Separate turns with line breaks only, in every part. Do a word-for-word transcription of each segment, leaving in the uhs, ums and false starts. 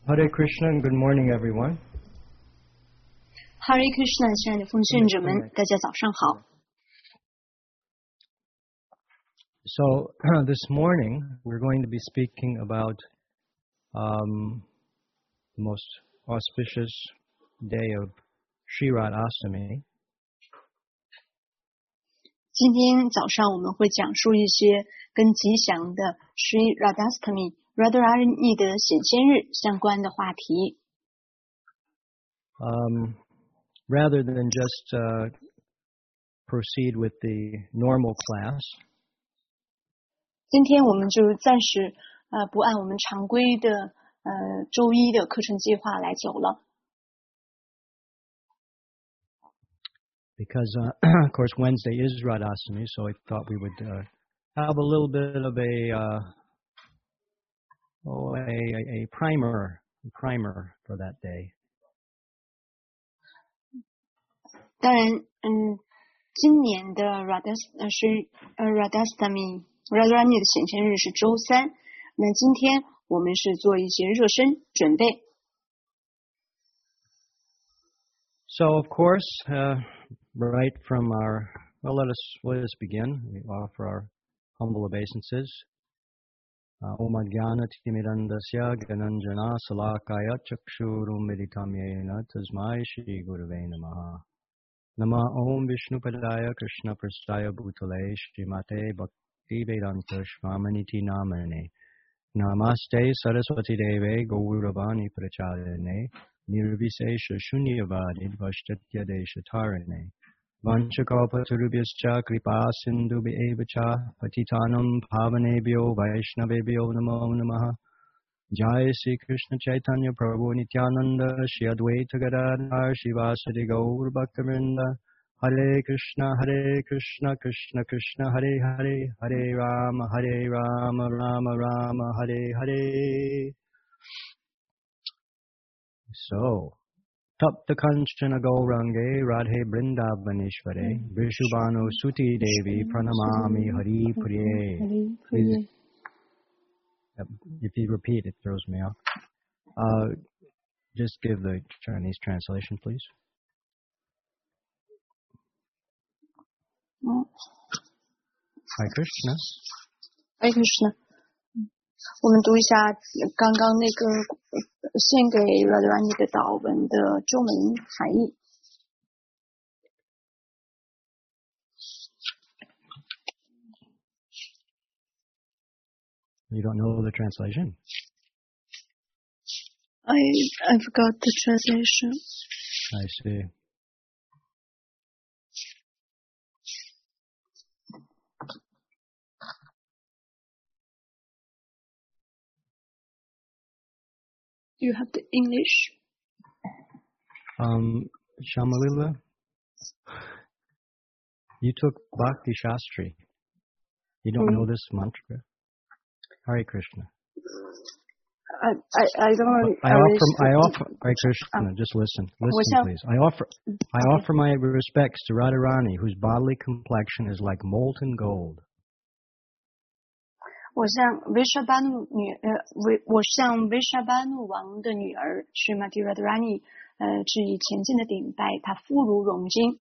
Hare Krishna and good morning, everyone.
Hare Krishna， 亲爱的奉献者们，大家早上好。
So this morning we're going to be speaking about um, the most auspicious day of Sri Radhastami.
今天早上我们会讲述一些跟吉祥的 Sri Radhastami Radharani 的显现日相关的话题。
Um, rather than just uh, proceed with the normal class,
今天我们就暂时呃不按我们常规的呃周一的课程计划来走了。
Because uh, of course Wednesday is Radhastami, so I thought we would uh, have a little bit of a uh, oh, a, a primer a primer for that day.
当然，嗯，今年的 Radhas 呃是呃 Radhastami Radharani 的显现日是周三，那今天我们是做一些热身准备。
So of course, uh, right from our well, let us let us begin. We offer our humble obeisances. Om Adhyana Timirandasya Gananjana Salakaya Chakshurum Meditamyena Tasmai Shri Gurave Namaha. Nama Om Vishnu Padaya Krishna Prastaya Bhutale Shrimate Bhakti Vedanta Shvamaniti Namane Namaste Saraswati Deve Gauravani Pracharane Nirvisesha Shunyavadi Vastatya Deshatarane Vanchakalpatarubhyascha Kripa Sindhubi Evacha Patitanam Pavanebhyo Vaishnavebhyo Namo Namaha Jai Sri Krishna Chaitanya Prabhu Nityananda Shri Advaita Gadadhar Shivasadi Gaur Bhaktivinoda Hare Krishna Hare Krishna Krishna Krishna Hare Hare Hare Rama Hare Rama Rama Rama Hare Hare. So, Tapta Kanchana Gaurange Radhe Brindavaneshware Vishubhanu Suti Devi Pranamami Hari Priye. Please. If you repeat, it throws me off. Uh, just give the Chinese translation, please. Hare Krishna.
Hare Krishna. 我们读一下刚刚那个献给 Radharani 的祷文的中文含义。
You don't know the translation?
I I forgot the translation.
I see.
Do you have the English?
Um, Shamalila, you took Bhakti Shastri. You don't mm. know this mantra? Hare Krishna.
I I I don't.
I offer I offer Hare Krishna. Um, just listen, listen, please. I offer I offer my respects to Radharani, whose bodily complexion is like molten gold.
我向维沙巴努女呃维我向维沙巴努王的女儿 Srimati Radharani 呃致以虔敬的顶拜，她肤如荣金。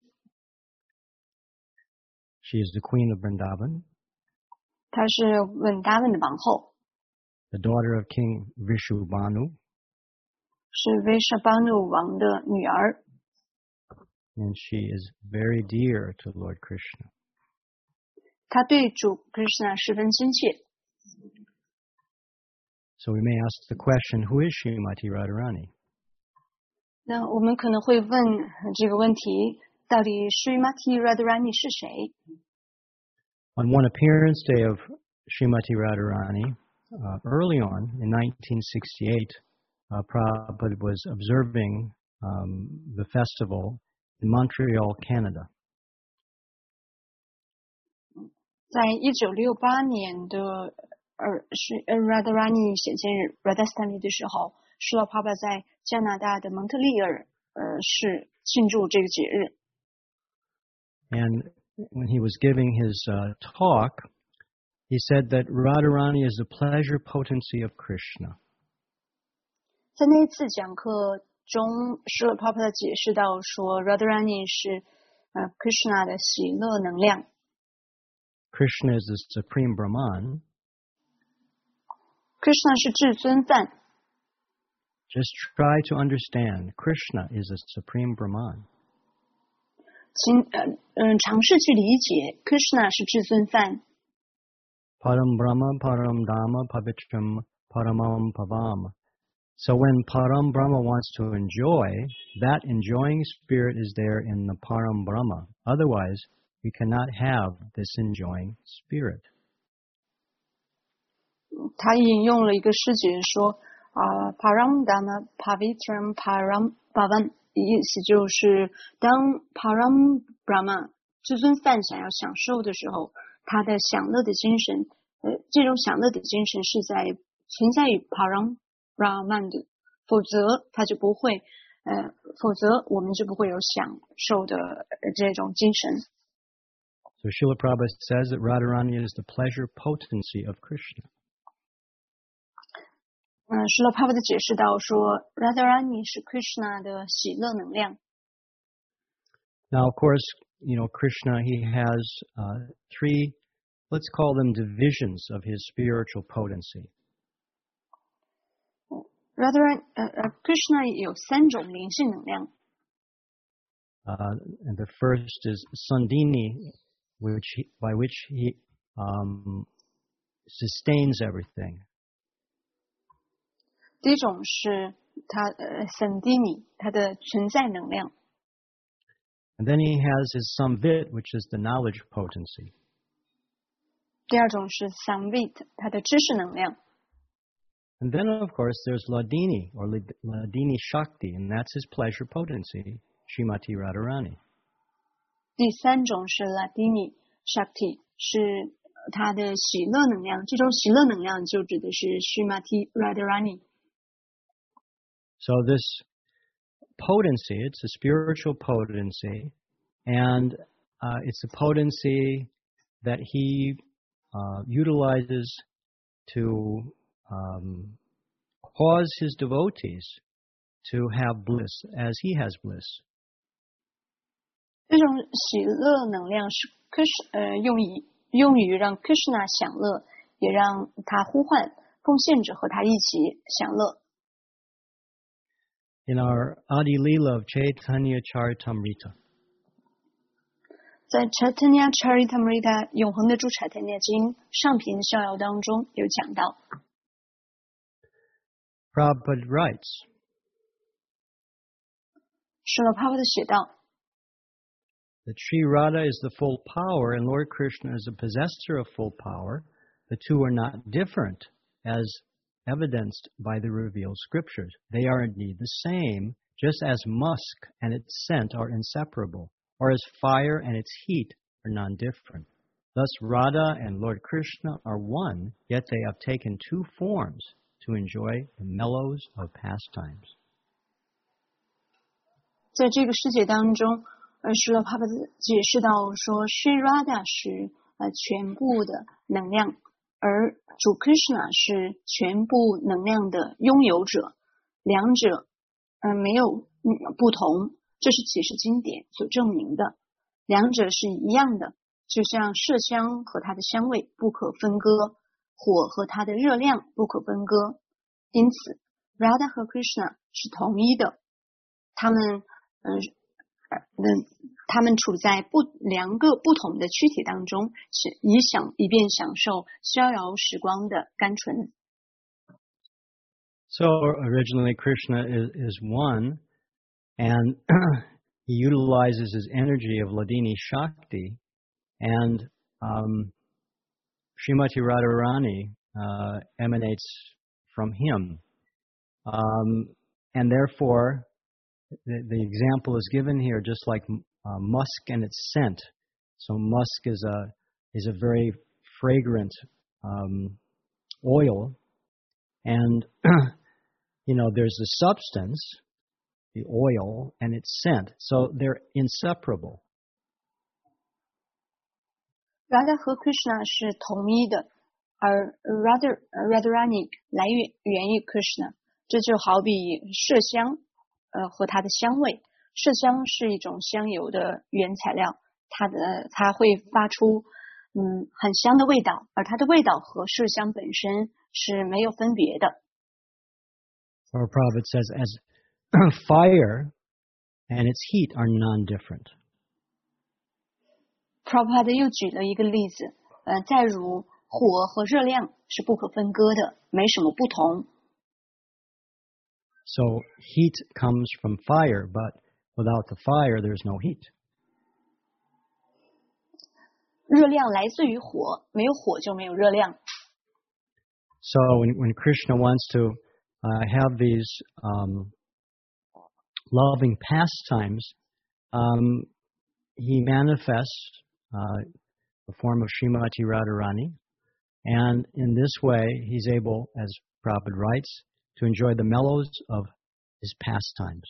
She is the queen of Vrindavan.
她是稳达文的王后。
The daughter of King Vishubhanu.
是维沙巴努王的女儿。
And she is very dear to Lord Krishna.
她对主 Krishna 十分亲切。
So we may ask the question, who is Srimati Radharani?
那我们可能会问这个问题，到底 Srimati Radharani 是谁？
On one appearance day of Srimati Radharani, uh, early on in nineteen sixty-eight, uh, Prabhupada was observing um, the festival in Montreal, Canada.
在一九六八年的呃是 Radharani 显现日 Radhastami 的时候，施罗帕巴在加拿大的蒙特利尔呃市庆祝这个节日。
And when he was giving his uh, talk, he said that Radharani is the pleasure potency of Krishna.
在那一次讲课中，施了 Prabhupada 解释到说 Radharani 是呃 Krishna 的喜乐能量。
Krishna is the supreme Brahman.
Krishna 是至尊梵。
Just try to understand. Krishna is a supreme Brahman.
请呃嗯尝试去理解 Krishna 是至尊梵。
Param Brahma, Param Dhamma, Pavitram, Paramam Pavam. So when Param Brahma wants to enjoy, that enjoying spirit is there in the Param Brahma. Otherwise, we cannot have this enjoying spirit.
他引用了一个诗节说啊 Param Dhamma, Pavitram, Param Pavam， 意思就是当 Param Brahma 至尊梵想要享受的时候，他的享乐的精神，呃，这种享乐的精神是在存在于 Param Brahman 的，否则他就不会，呃，否则我们就不会有享受的这种精神。
So Srila Prabhupada says that Radharani is the pleasure potency of Krishna.
嗯，施了 Prabhupada 解释到说 Radharani 是 Krishna 的喜乐能量。
Now, of course, you know, Krishna, he has uh, three, let's call them divisions of his spiritual potency.
Radharani, 呃呃 Krishna 有三种灵性能量。
Uh, and the first is Sandini, which he, by which he um, sustains everything.
第一种是他呃 Sandini， 他的存在能量。
And then he has his Samvit, which is the knowledge potency.
第二种是 Samvit， 他的知识能量。
And then, of course, there's Ladini, or Ladini Shakti, and that's his pleasure potency, Srimati Radharani.
第三种是 Ladini Shakti， 是他的喜乐能量。这种喜乐能量就指的是 Srimati Radharani。
So this potency, it's a spiritual potency, and uh, it's a potency that he uh, utilizes to um, cause his devotees to have bliss as he has bliss.
这种喜乐能量是 Krishna 呃用于用于让 Krishna 享乐，也让他呼唤奉献者和他一起享乐。
In our Adi Leela of Chaitanya Charitamrita,
在 Chaitanya Charitamrita 永恒的主 Chaitanya 经上品逍遥当中有讲到。
Prabhupada writes,
施了 Prabhupada 写道
that Sri Radha is the full power and Lord Krishna is a possessor of full power. The two are not different, as evidenced by the revealed scriptures. They are indeed the same, just as musk and its scent are inseparable, or as fire and its heat are non-different. Thus Radha and Lord Krishna are one, yet they have taken two forms to enjoy the mellows of pastimes.
在这个世界当中，呃，施了 Prabhupada 解释到说 Sri Radha 是呃全部的能量，而主 Krishna 是全部能量的拥有者，两者嗯、呃、没有嗯不同，这是启示经典所证明的，两者是一样的，就像麝香和它的香味不可分割，火和它的热量不可分割，因此 Radha 和 Krishna 是同一的，他们嗯嗯他们处在不两个不同的躯体当中，是以享以便享受逍遥时光的甘醇。
So originally Krishna is, is one, and he utilizes his energy of Ladini Shakti, and um, Srimati Radharani uh, emanates from him. Um, and therefore, the, the example is given here just like uh, musk and its scent. So musk is a is a very fragrant um, oil, and you know there's the substance, the oil, and its scent. So they're inseparable.
Radha 和 Krishna 是同一的，而 Radha Radharani 来源源于 Krishna， 这就好比麝香，呃和它的香味。麝香是一种香油的原材料，它的它会发出嗯很香的味道，而它的味道和麝香本身是没有分别的。
Our prophet says, as fire and its heat are non-different.
Prabhupada 又举了一个例子，呃，再如火和热量是不可分割的，没什么不同。
So heat comes from fire, but without the fire, there's no heat.
热量来自于火，没有火就没有热量。
So when, when Krishna wants to uh, have these um, loving pastimes, um, he manifests uh, the form of Srimati Radharani, and in this way, he's able, as Prabhupada writes, to enjoy the mellows of his pastimes.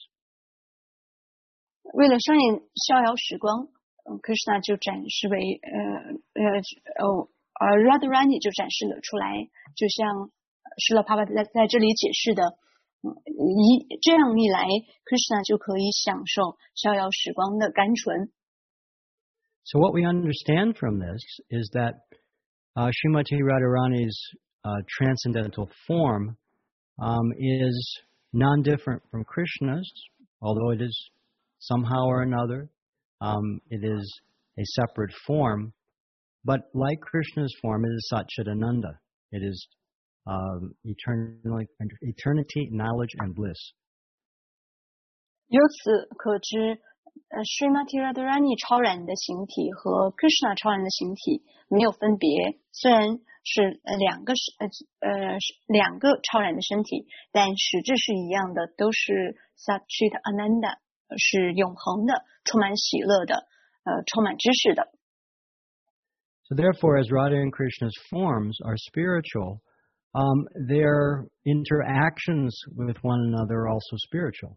为了上演逍遥时光，嗯 Krishna 就展示为呃呃哦呃 Radharani 就展示了出来，就像施了帕帕在在这里解释的，嗯一这样一来 ，Krishna 就可以享受逍遥时光的甘醇。
So what we understand from this is that uh, Srimati Radharani's uh, transcendental form um, is non-different from Krishna's, although it is somehow or another, um, it is a separate form. But like Krishna's form, it is Satchidananda. It is um, eternally, eternity, knowledge, and bliss.
由此可知，呃 Srimati Radharani 超然的形体和 Krishna 超然的形体没有分别，虽然是呃两个是呃呃两个超然的身体，但实质是一样的，都是 Satchidananda， 是永恒的，充满喜乐的，呃充满知识的。
So therefore, as Radha and Krishna's forms are spiritual, um, their interactions with one another are also spiritual.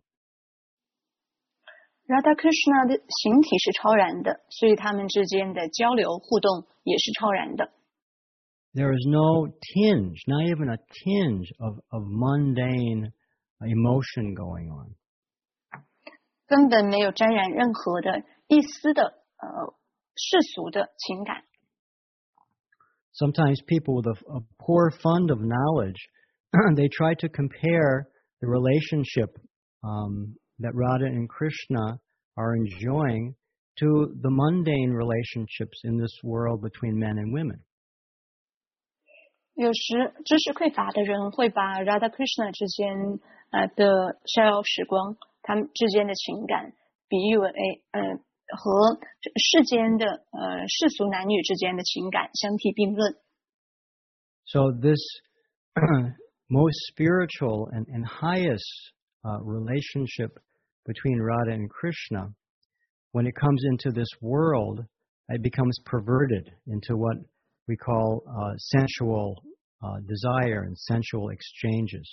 Radha Krishna 的形体是超然的，所以他们之间的交流互动也是超然的。
There is no tinge, not even a tinge of, of mundane emotion going on.
根本没有沾染任何的一丝的呃世俗的情感。
Sometimes people with a, a poor fund of knowledge, they try to compare the relationship um, that Radha and Krishna are enjoying to the mundane relationships in this world between men and women.
有时知识匮乏的人会把 Radha Krishna 之间呃的逍遥时光，他们之间的情感比喻为呃和世间的呃世俗男女之间的情感相提并论。
So this most spiritual and, and highest uh, relationship between Radha and Krishna, when it comes into this world, it becomes perverted into what we call uh, sensual uh, desire and sensual exchanges.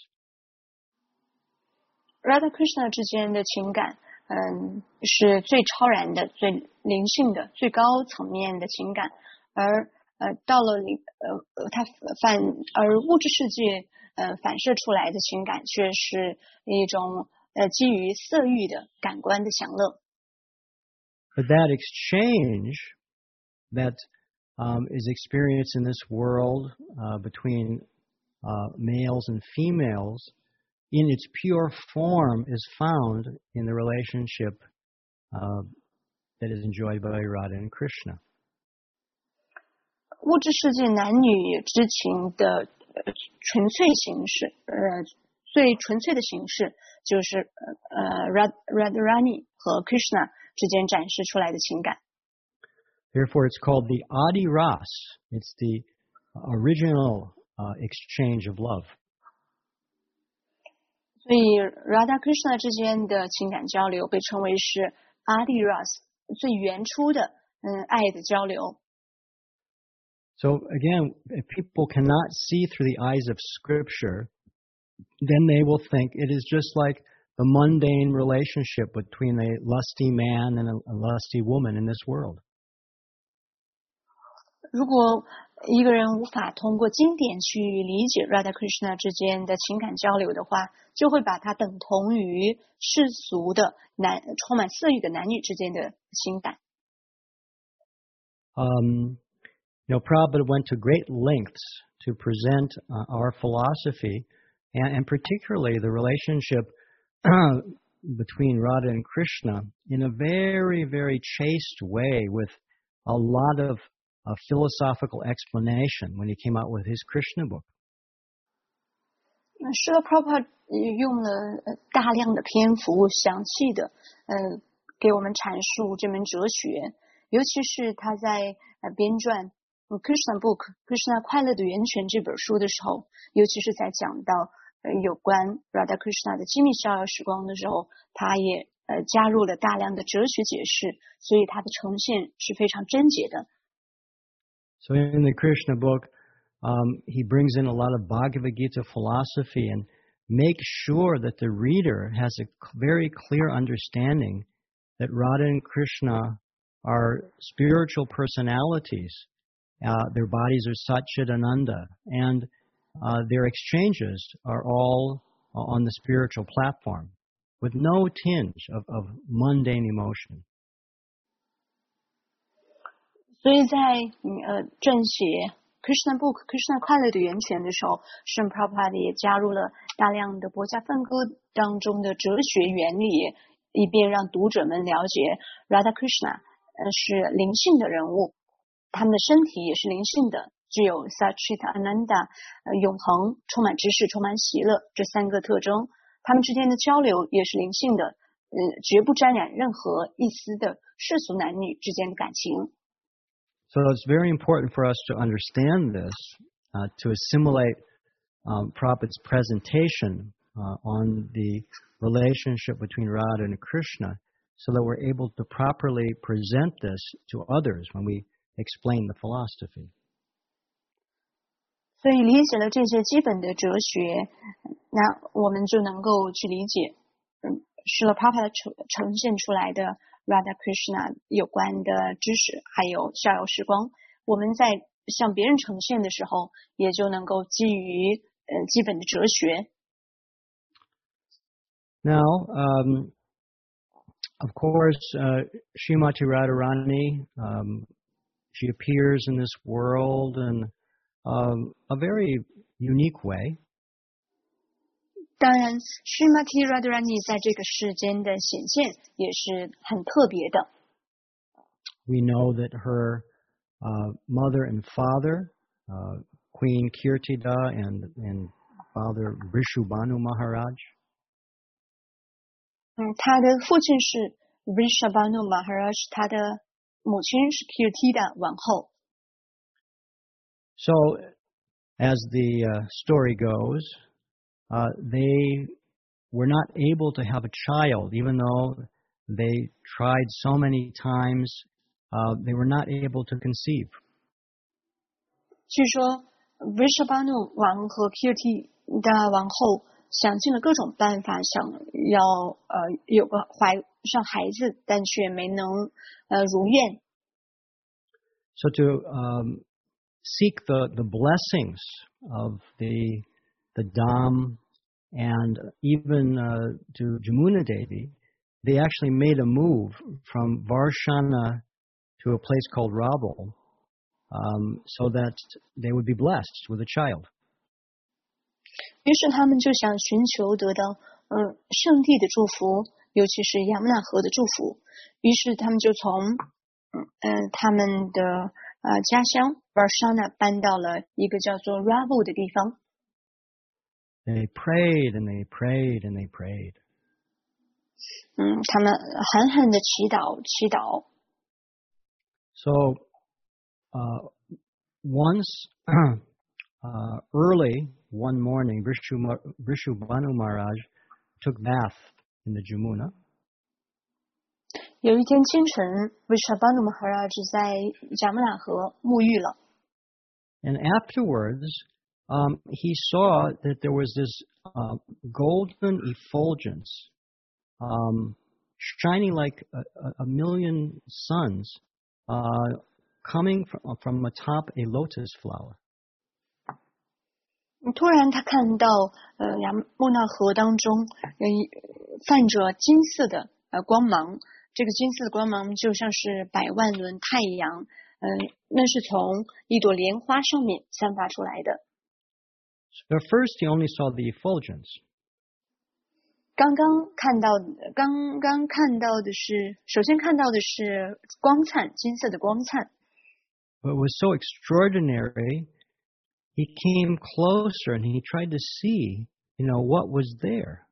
Radha Krishna 之间的情感，嗯，是最超然的、最灵性的、最高层面的情感，而呃，到了呃呃，它反而物质世界呃反射出来的情感，却是一种呃基于色欲的感官的享乐。
But that exchange that um, is experienced in this world uh, between uh, males and females, in its pure form, is found in the relationship uh, that is enjoyed by Radha and Krishna.
物质世界男女之情的呃纯粹形式，呃，最纯粹的形式就是呃 Radharani 和 Krishna 之间展示出来的情感。
Therefore, it's called the Adi Ras. It's the original uh, exchange of love.
所以 Radha Krishna 之间的情感交流被称为是 Adi Ras 最原初的嗯爱的交流。
So again, if people cannot see through the eyes of Scripture, then they will think it is just like the mundane relationship between a lusty man and a, a lusty woman in this world.
如果一个人无法通过经典去理解 Radha Krishna 之间的情感交流的话，就会把它等同于世俗的男充满色欲的男女之间的情感。
Um, you know, Prabhupada went to great lengths to present uh, our philosophy, and, and particularly the relationship between Radha and Krishna in a very, very chaste way with a lot of uh, philosophical explanation when he came out with his Krishna book.
是的 Prabhupada 用了大量的篇幅，详细的呃给我们阐述这门哲学，尤其是他在呃编撰 Krishna book Krishna 快乐的源泉这本书的时候，尤其是在讲到呃有关 Radha Krishna 的机密逍遥时光的时候，他也呃加入了大量的哲学解释，所以它的呈现是非常真洁的。
So in the Krishna book, um, he brings in a lot of Bhagavad Gita philosophy and makes sure that the reader has a very clear understanding that Radha and Krishna are spiritual personalities. Uh, their bodies are Satchidananda, and uh, their exchanges are all on the spiritual platform, with no tinge of, of mundane emotion.
所以在呃撰写 Krishna book Krishna 快乐的源泉的时候，圣 Prabhupada 也加入了大量的博家梵歌当中的哲学原理，以便让读者们了解 Radha Krishna 呃是灵性的人物，他们的身体也是灵性的，具有 Satchitananda 呃永恒、充满知识、充满喜乐这三个特征。他们之间的交流也是灵性的，呃绝不沾染任何一丝的世俗男女之间的感情。
So it's very important for us to understand this, uh, to assimilate um, Prabhupada's presentation uh, on the relationship between Radha and Krishna, so that we're able to properly present this to others when we explain the philosophy.
所以理解了这些基本的哲学，那我们就能够去理解，嗯，施了 Prabhupada 呈呈现出来的 Radha Krishna 有关的知识，还有逍遥时光。我们在向别人呈现的时候，也就能够基于呃基本的哲学。
Now, um, of course, uh, Srimati Radharani, um, she appears in this world in um, a very unique way.
当然 Srimati Radharani 在这个世间的显现也是很特别的。
We know that her uh, mother and father, uh, Queen Kirtida and, and Father Vrishabhanu Maharaj.
嗯，他的父亲是 Vrishabhanu Maharaj， 他的母亲是 Kirtida 王后。
So, as the uh, story goes, uh, they were not able to have a child, even though they tried so many times. Uh, they were not able to conceive.
据说 Vrishabhanu 王和 Kirtida 王后想尽了各种办法，想要呃有个怀上孩子，但却没能呃如愿。
So to um, seek the, the blessings of the the Dham and even uh, to Jamuna Devi, they actually made a move from Varshana to a place called Rabal, um, so that they would be blessed with a child.
于是他们就想寻求得到呃圣地的祝福，尤其是雅穆纳河的祝福。于是他们就从嗯、呃、他们的呃家乡 Varshana 搬到了一个叫做 Rabal 的地方。
They prayed and they prayed and they prayed.
嗯，他们狠狠的祈祷，祈祷。
So, uh, once uh, early one morning, Vrishabhanu Maharaj took bath in the Jamuna.
有一天清晨 ，Vrishabhanu Maharaj 在贾木纳河沐浴了。
And afterwards, um, he saw that there was this uh, golden effulgence, um, shining like a, a million suns, uh, coming from, from atop a lotus flower.
突然，他看到呃雅穆纳河当中有一泛着金色的呃光芒，这个金色的光芒就像是百万轮太阳，呃，那是从一朵莲花上面散发出来的。
So at first, he only saw the effulgence.
刚刚看到，刚刚看到的是，首先看到的是光灿，金色的光灿。
But it was so extraordinary. He came closer and he tried to see, you know, what was there.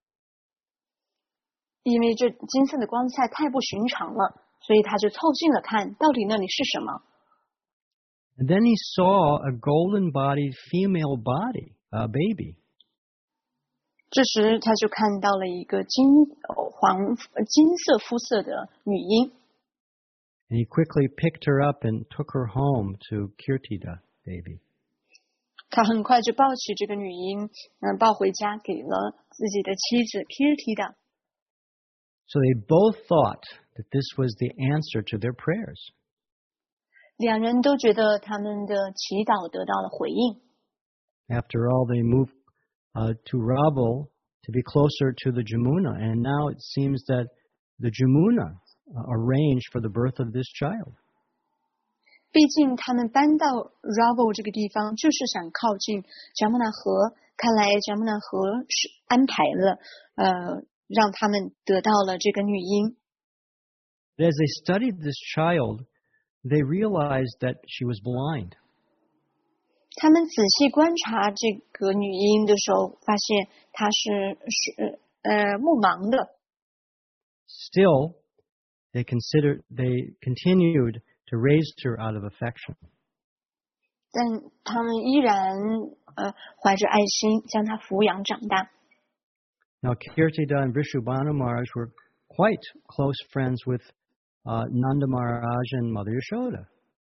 因为这金色的光彩太不寻常了，所以他就凑近了看，到底那里是什么。
And then he saw a golden-bodied female body, a baby.
这时他就看到了一个金黄金色肤色的女婴。
And he quickly picked her up and took her home to Kirtida, baby.
他很快就抱起这个女婴，嗯，抱回家给了自己的妻子 Kirtida。
So they both thought that this was the answer to their prayers.
两人都觉得他们的祈祷得到了回应。
After all, they moved uh, to Rabal to be closer to the Jamuna, and now it seems that the Jamuna uh, arranged for the birth of this child.
毕竟他们搬到 Rabal 这个地方，就是想靠近贾木纳河。看来贾木纳河是安排了，呃，让他们得到了这个女婴。
As they studied this child, they realized that she was blind.
他们仔细观察这个女婴的时候，发现她是是呃目盲的。
Still, they considered they continued to raise her out of affection.
但他们依然呃怀着爱心将她抚养长大。
Now, Kirtida and Vrishabhanu Maharaj were quite close friends with uh, Nanda Maharaj and Mother Yashoda.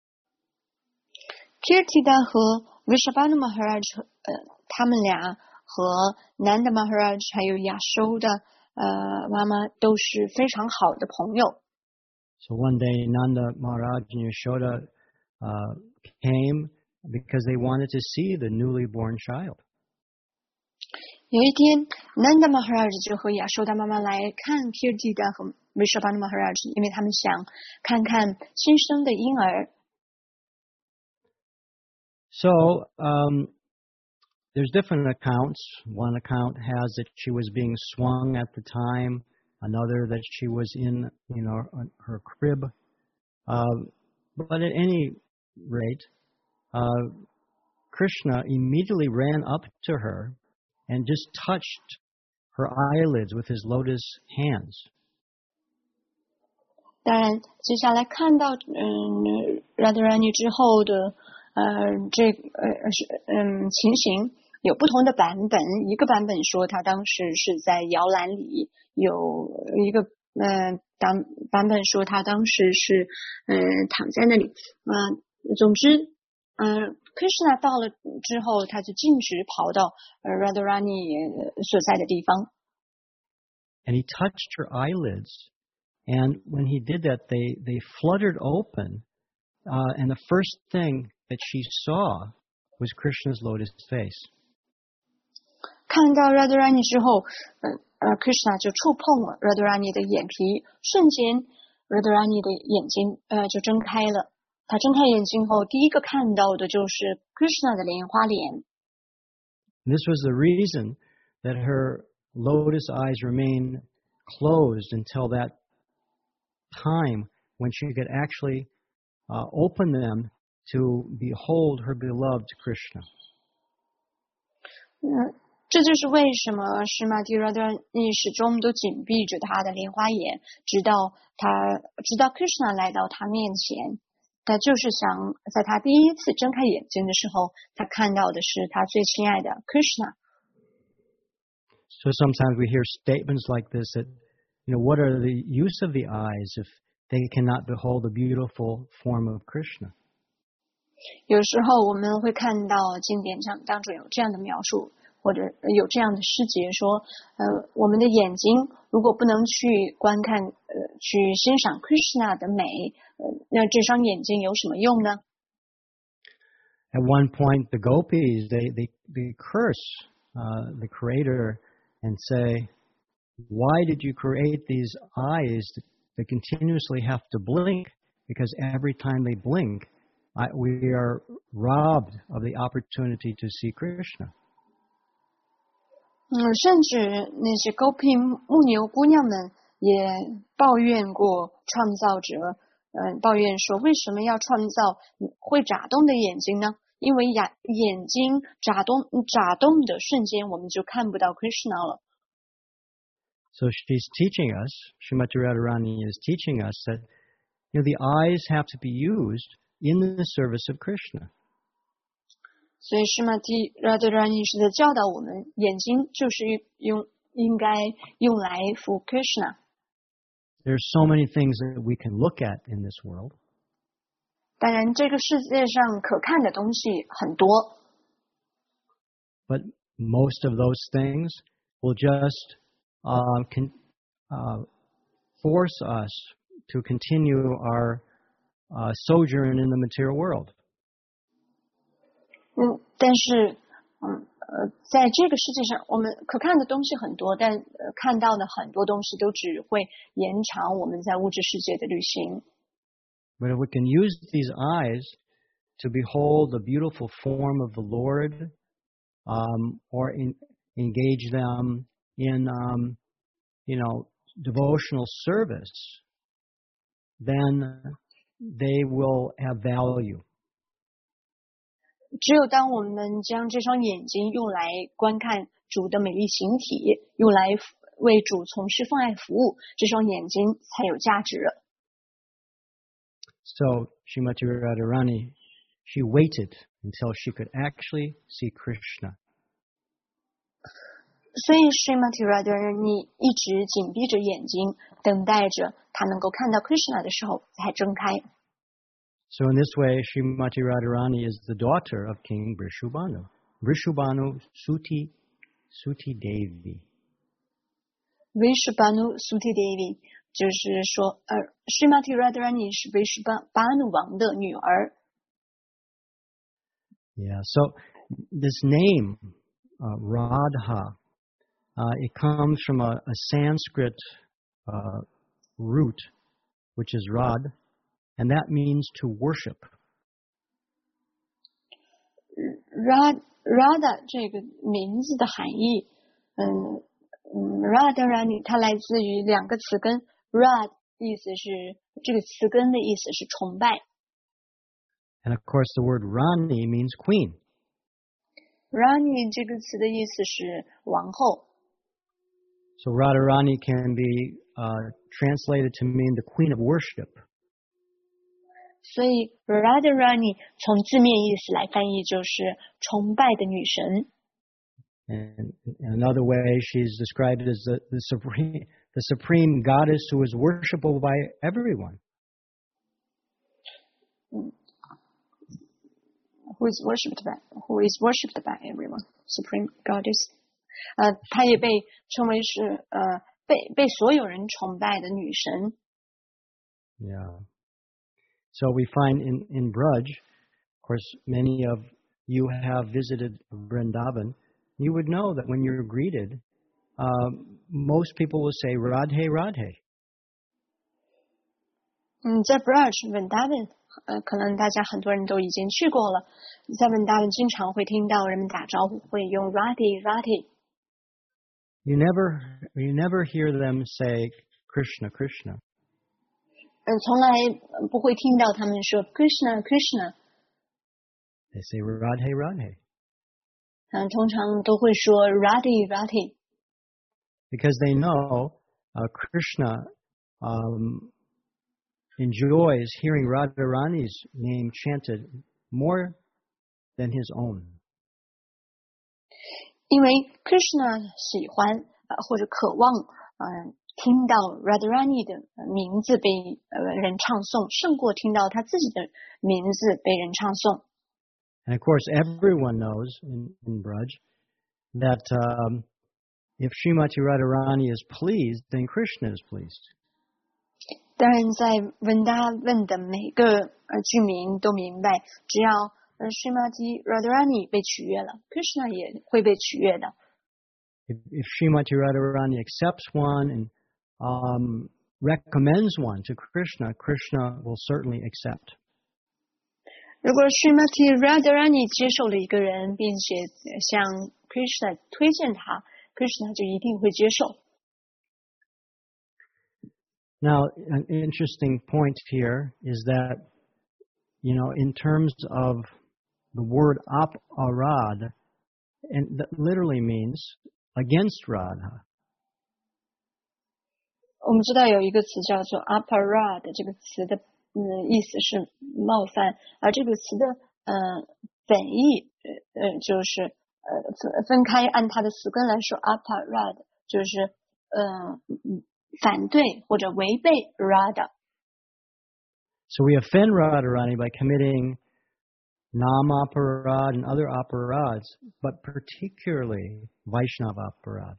Kirtida 和 Vrishabhanu Maharaj 呃他们俩和 Nanda Maharaj 还有 Yashoda 呃妈妈都是非常好的朋友。
So one day, Nanda Maharaj and Yashoda uh, came because they wanted to see the newly born child.
有一天 Nanda Maharaj 就和 Yashoda 妈妈来看 Kirtida 和 Vrishabhanu Maharaj， 因为他们想看看新生的婴儿。
So um, there's different accounts. One account has that she was being swung at the time. Another that she was in, you know, her crib. Uh, but at any rate, uh, Krishna immediately ran up to her and just touched her eyelids with his lotus hands.
当然，接下来看到嗯 Radharani 之后的呃这呃是嗯情形有不同的版本。一个版本说他当时是在摇篮里，有一个呃版版本说他当时是呃躺在那里。呃，总之，嗯、呃、，Krishna 到了之后，他就径直跑到呃 Radharani 所在的地方。
And he touched her eyelids, and when he did that, they they fluttered open, uh, and the first thing that she saw was Krishna's lotus face.
看到 Radharani 之后，呃呃 ，Krishna 就触碰了 Radharani 的眼皮，瞬间 Radharani 的眼睛呃就睁开了。他睁开眼睛后，第一个看到的就是 Krishna 的莲花脸。
This was the reason that her lotus eyes remained closed until that time when she could actually uh, open them to behold her beloved Krishna.
嗯，这就是为什么释玛蒂 Radharani 始终都紧闭着他的莲花眼，直到他直到 Krishna 来到他面前。他就是想在他第一次睁开眼睛的时候，他看到的是他最亲爱的 Krishna。
So sometimes we hear statements like this that, you know, what are the use of the eyes if they cannot behold the beautiful form of Krishna?
有时候我们会看到经典上当中有这样的描述，或者有这样的诗节说，呃，我们的眼睛如果不能去观看，呃，去欣赏 Krishna 的美， 呃，那这双眼睛有什么用呢？
At one point, the gopis, they, they, they curse uh, the creator and say, why did you create these eyes that, that continuously have to blink? Because every time they blink, I, we are robbed of the opportunity to see Krishna.
嗯，甚至那些 Gopi 牧牛姑娘们也抱怨过创造者，嗯、呃，抱怨说为什么要创造会眨动的眼睛呢？因为眼眼睛眨动眨动的瞬间，我们就看不到 Krishna 了。
So she's teaching us, Srimati Radharani is teaching us that you know, the eyes have to be used in the service of Krishna.
所以 Srimati Radharani 是在教导我们，眼睛就是用应该用来服 Krishna。
There's so many things that we can look at in this world.
当然，这个世界上可看的东西很多。
But most of those things will just uh, can, uh, force us to continue our uh, sojourn in the material world.
嗯，但是，嗯呃，在这个世界上，我们可看的东西很多，但、呃、看到的很多东西都只会延长我们在物质世界的旅行。
But if we can use these eyes to behold the beautiful form of the Lord, um, or in, engage them in, um, you know, devotional service, then they will have value.
只有当我们将这双眼睛用来观看主的美丽形体，用来为主从事奉爱服务，这双眼睛才有价值。
So Srimati Radharani, she waited until she could actually see Krishna.
所以 Srimati Radharani 一直紧闭着眼睛，等待着他能够看到 Krishna 的时候才睁开。
So in this way, Srimati Radharani is the daughter of King Vrishubhanu. Vrishubhanu Suti, Suti Devi.
Vrishubhanu Suti Devi 就是说，呃 ，Srimati Radharani 是 Vrishubhanu 王的女儿。
Yeah, so this name, uh, Radha, uh, it comes from a, a Sanskrit uh, root, which is Rad, and that means to worship.
Rad Radha 这个名字的含义，嗯嗯 ，Radharani 它来自于两个词根 ，Rad 意思是这个词根的意思是崇拜。
And of course, the word Rani means queen.
Rani 这个词的意思是王后。
So Radharani can be uh, translated to mean the queen of worship.
所以 Radharani 从字面意思来翻译就是崇拜的女神。
And in another way, she's described as the, the supreme, the supreme goddess who is worshipable by everyone.
Who is worshipped by Who is worshipped by everyone? Supreme goddess. 呃，她也被称为是呃被被所有人崇拜的女神。
Yeah. So we find in, in Braj, of course, many of you have visited Vrindavan. You would know that when you're greeted, uh, most people will say Radhe Radhe.
嗯，在 Braj Vrindavan， 呃，可能大家很多人都已经去过了。在 Vrindavan 经常会听到人们打招呼会用 Radhe Radhe。
You never, you never hear them say Krishna Krishna.
嗯，从来不会听到他们说 Krishna Krishna。
They say Radhe Radhe.
嗯，通常都会说 Radhe Radhe。
Because they know uh, Krishna um, enjoys hearing Radharani's name chanted more than his own.
因为 Krishna 喜欢呃或者渴望嗯、呃、听到 Radharani 的名字被呃人唱诵，胜过听到他自己的名字被人唱诵。
And of course, everyone knows in, in Braj that um, if Srimati Radharani is pleased, then Krishna is pleased.
当然，在问答问的每个呃居民都明白，只要呃 Srimati Radharani 被取悦了 ，Krishna 也会被取悦的。
If, if Srimati Radharani accepts one and um, recommends one to Krishna, Krishna will certainly accept.
如果 Srimati Radharani 接受了一个人，并且向 Krishna 推荐他 ，Krishna 就一定会接受。
Now, an interesting point here is that, you know, in terms of the word aparad, and that literally means against Radha.
我们知道有一个词叫做 aparad， 这个词的嗯意思是冒犯，而这个词的呃本意呃呃就是呃分分开按它的词根来说 aparad 就是呃反对或者违背 Radha。
So we offend Radharani by committing Nam aparad and other aparads, but particularly Vaishnava aparad.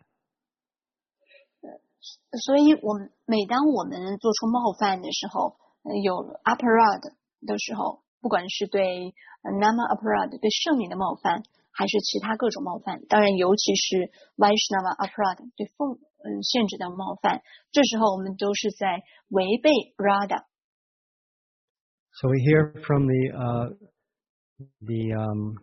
所以我们每当我们做出冒犯的时候，有 aparad 的时候，不管是对 nama aparad 对圣名的冒犯，还是其他各种冒犯，当然尤其是 Vaishnava aparad 对奉嗯限制的冒犯，这时候我们都是在违背 Radha。
So we hear from the uh, the um,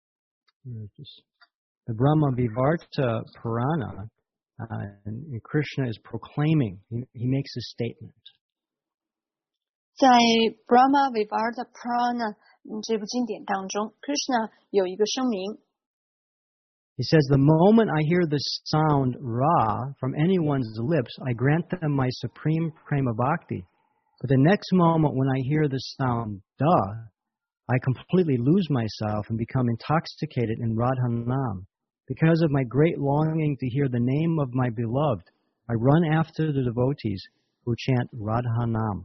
the Brahma Vivarta Purana, uh, and Krishna is proclaiming. He, he makes a statement.
在 Brahma Vivarta Purana 这部经典当中 ，Krishna 有一个声明。
He says, "The moment I hear the sound Ra from anyone's lips, I grant them my supreme prema bhakti. But the next moment when I hear the sound Da, I completely lose myself and become intoxicated in Radhanam. Because of my great longing to hear the name of my beloved, I run after the devotees who chant Radhanam."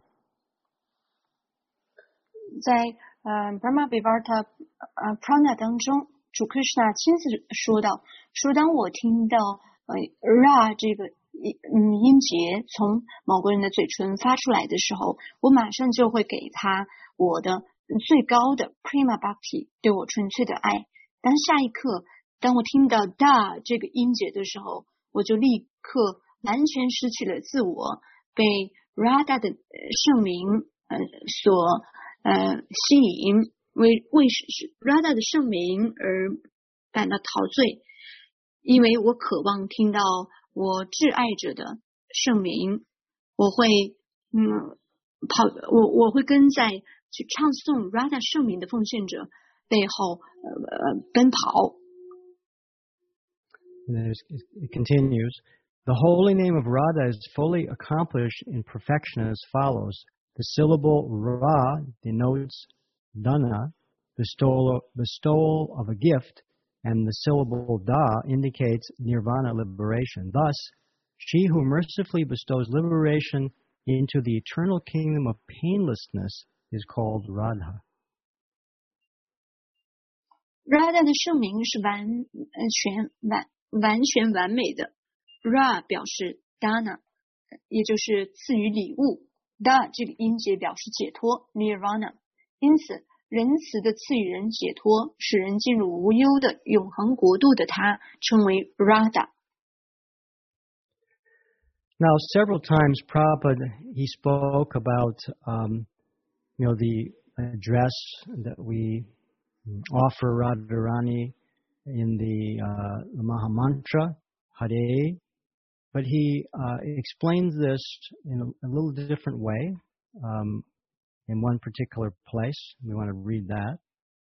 在呃 Brahma Vivarta 呃 Prana 当中，主 Krishna 亲自说道：“说当我听到呃 Ra 这个嗯音节从某个人的嘴唇发出来的时候，我马上就会给他我的最高的 Prema Bhakti 对我纯粹的爱。当下一刻，当我听到 Da 这个音节的时候，我就立刻完全失去了自我，被 Radha 的圣名呃所呃吸引，为为是 Radha 的圣名而感到陶醉，因为我渴望听到我挚爱者的圣名，我会嗯跑，我我会跟在去唱诵 Radha 圣名的奉献者背后呃呃奔跑。
And it continues, the holy name of Radha is fully accomplished in perfection as follows. The syllable Ra denotes dana, bestowal, bestowal of a gift, and the syllable Da indicates nirvana, liberation. Thus, she who mercifully bestows liberation into the eternal kingdom of painlessness is called Radha.
Radha 的圣名是完全完完全完美的 ，Ra 表示 dana， 也就是赐予礼物。Da 这个音节表示解脱 nirvana， 因此仁慈的赐予人解脱，使人进入无忧的永恒国度的他，称为 Radha。
Now, several times Prabhupada, he spoke about, um, you know, the address that we offer Radharani in the, uh, the Mahamantra, Hare. But he uh, explains this in a, a little different way um, in one particular place. We want to read that.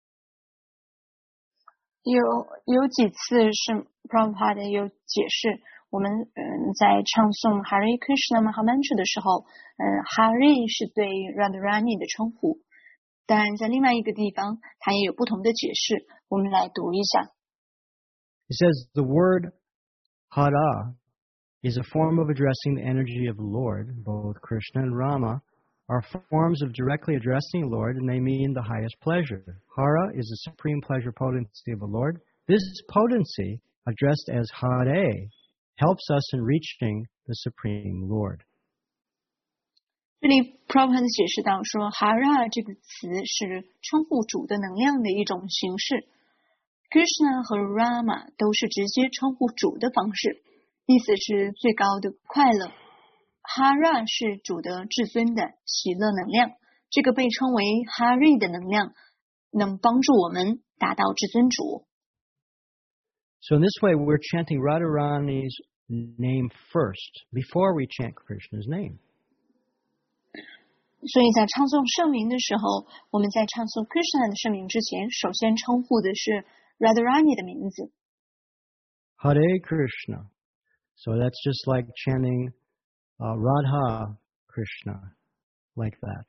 有有几次是 Prabhupada 有解释，我们嗯在唱诵 Hare Krishna Mahamantra 的时候，嗯 Hare 是对 Radharani 的称呼，当然在另外一个地方，它也有不同的解释。我们来读一下。
He says the word Hara is a form of addressing the energy of the Lord. Both Krishna and Rama are forms of directly addressing the Lord, and they mean the highest pleasure. Hara is the supreme pleasure potency of the Lord. This potency, addressed as Hare, helps us in reaching the supreme Lord.
这里 Prabhupada 解释到说 Hara 这个词是称呼主的能量的一种形式， Krishna 和 Rama 都是直接称呼主的方式，意思是最高的快乐。 Hara 是主的至尊的喜乐能量，这个被称为 Hari 的能量能帮助我们达到至尊主。
So in this way, we're chanting Radharani's name first before we chant Krishna's name.
所以在唱诵圣名的时候，我们在唱诵 Krishna 的圣名之前，首先称呼的是 Radharani 的名字。
Hare Krishna. So that's just like chanting uh, Radha Krishna, like that.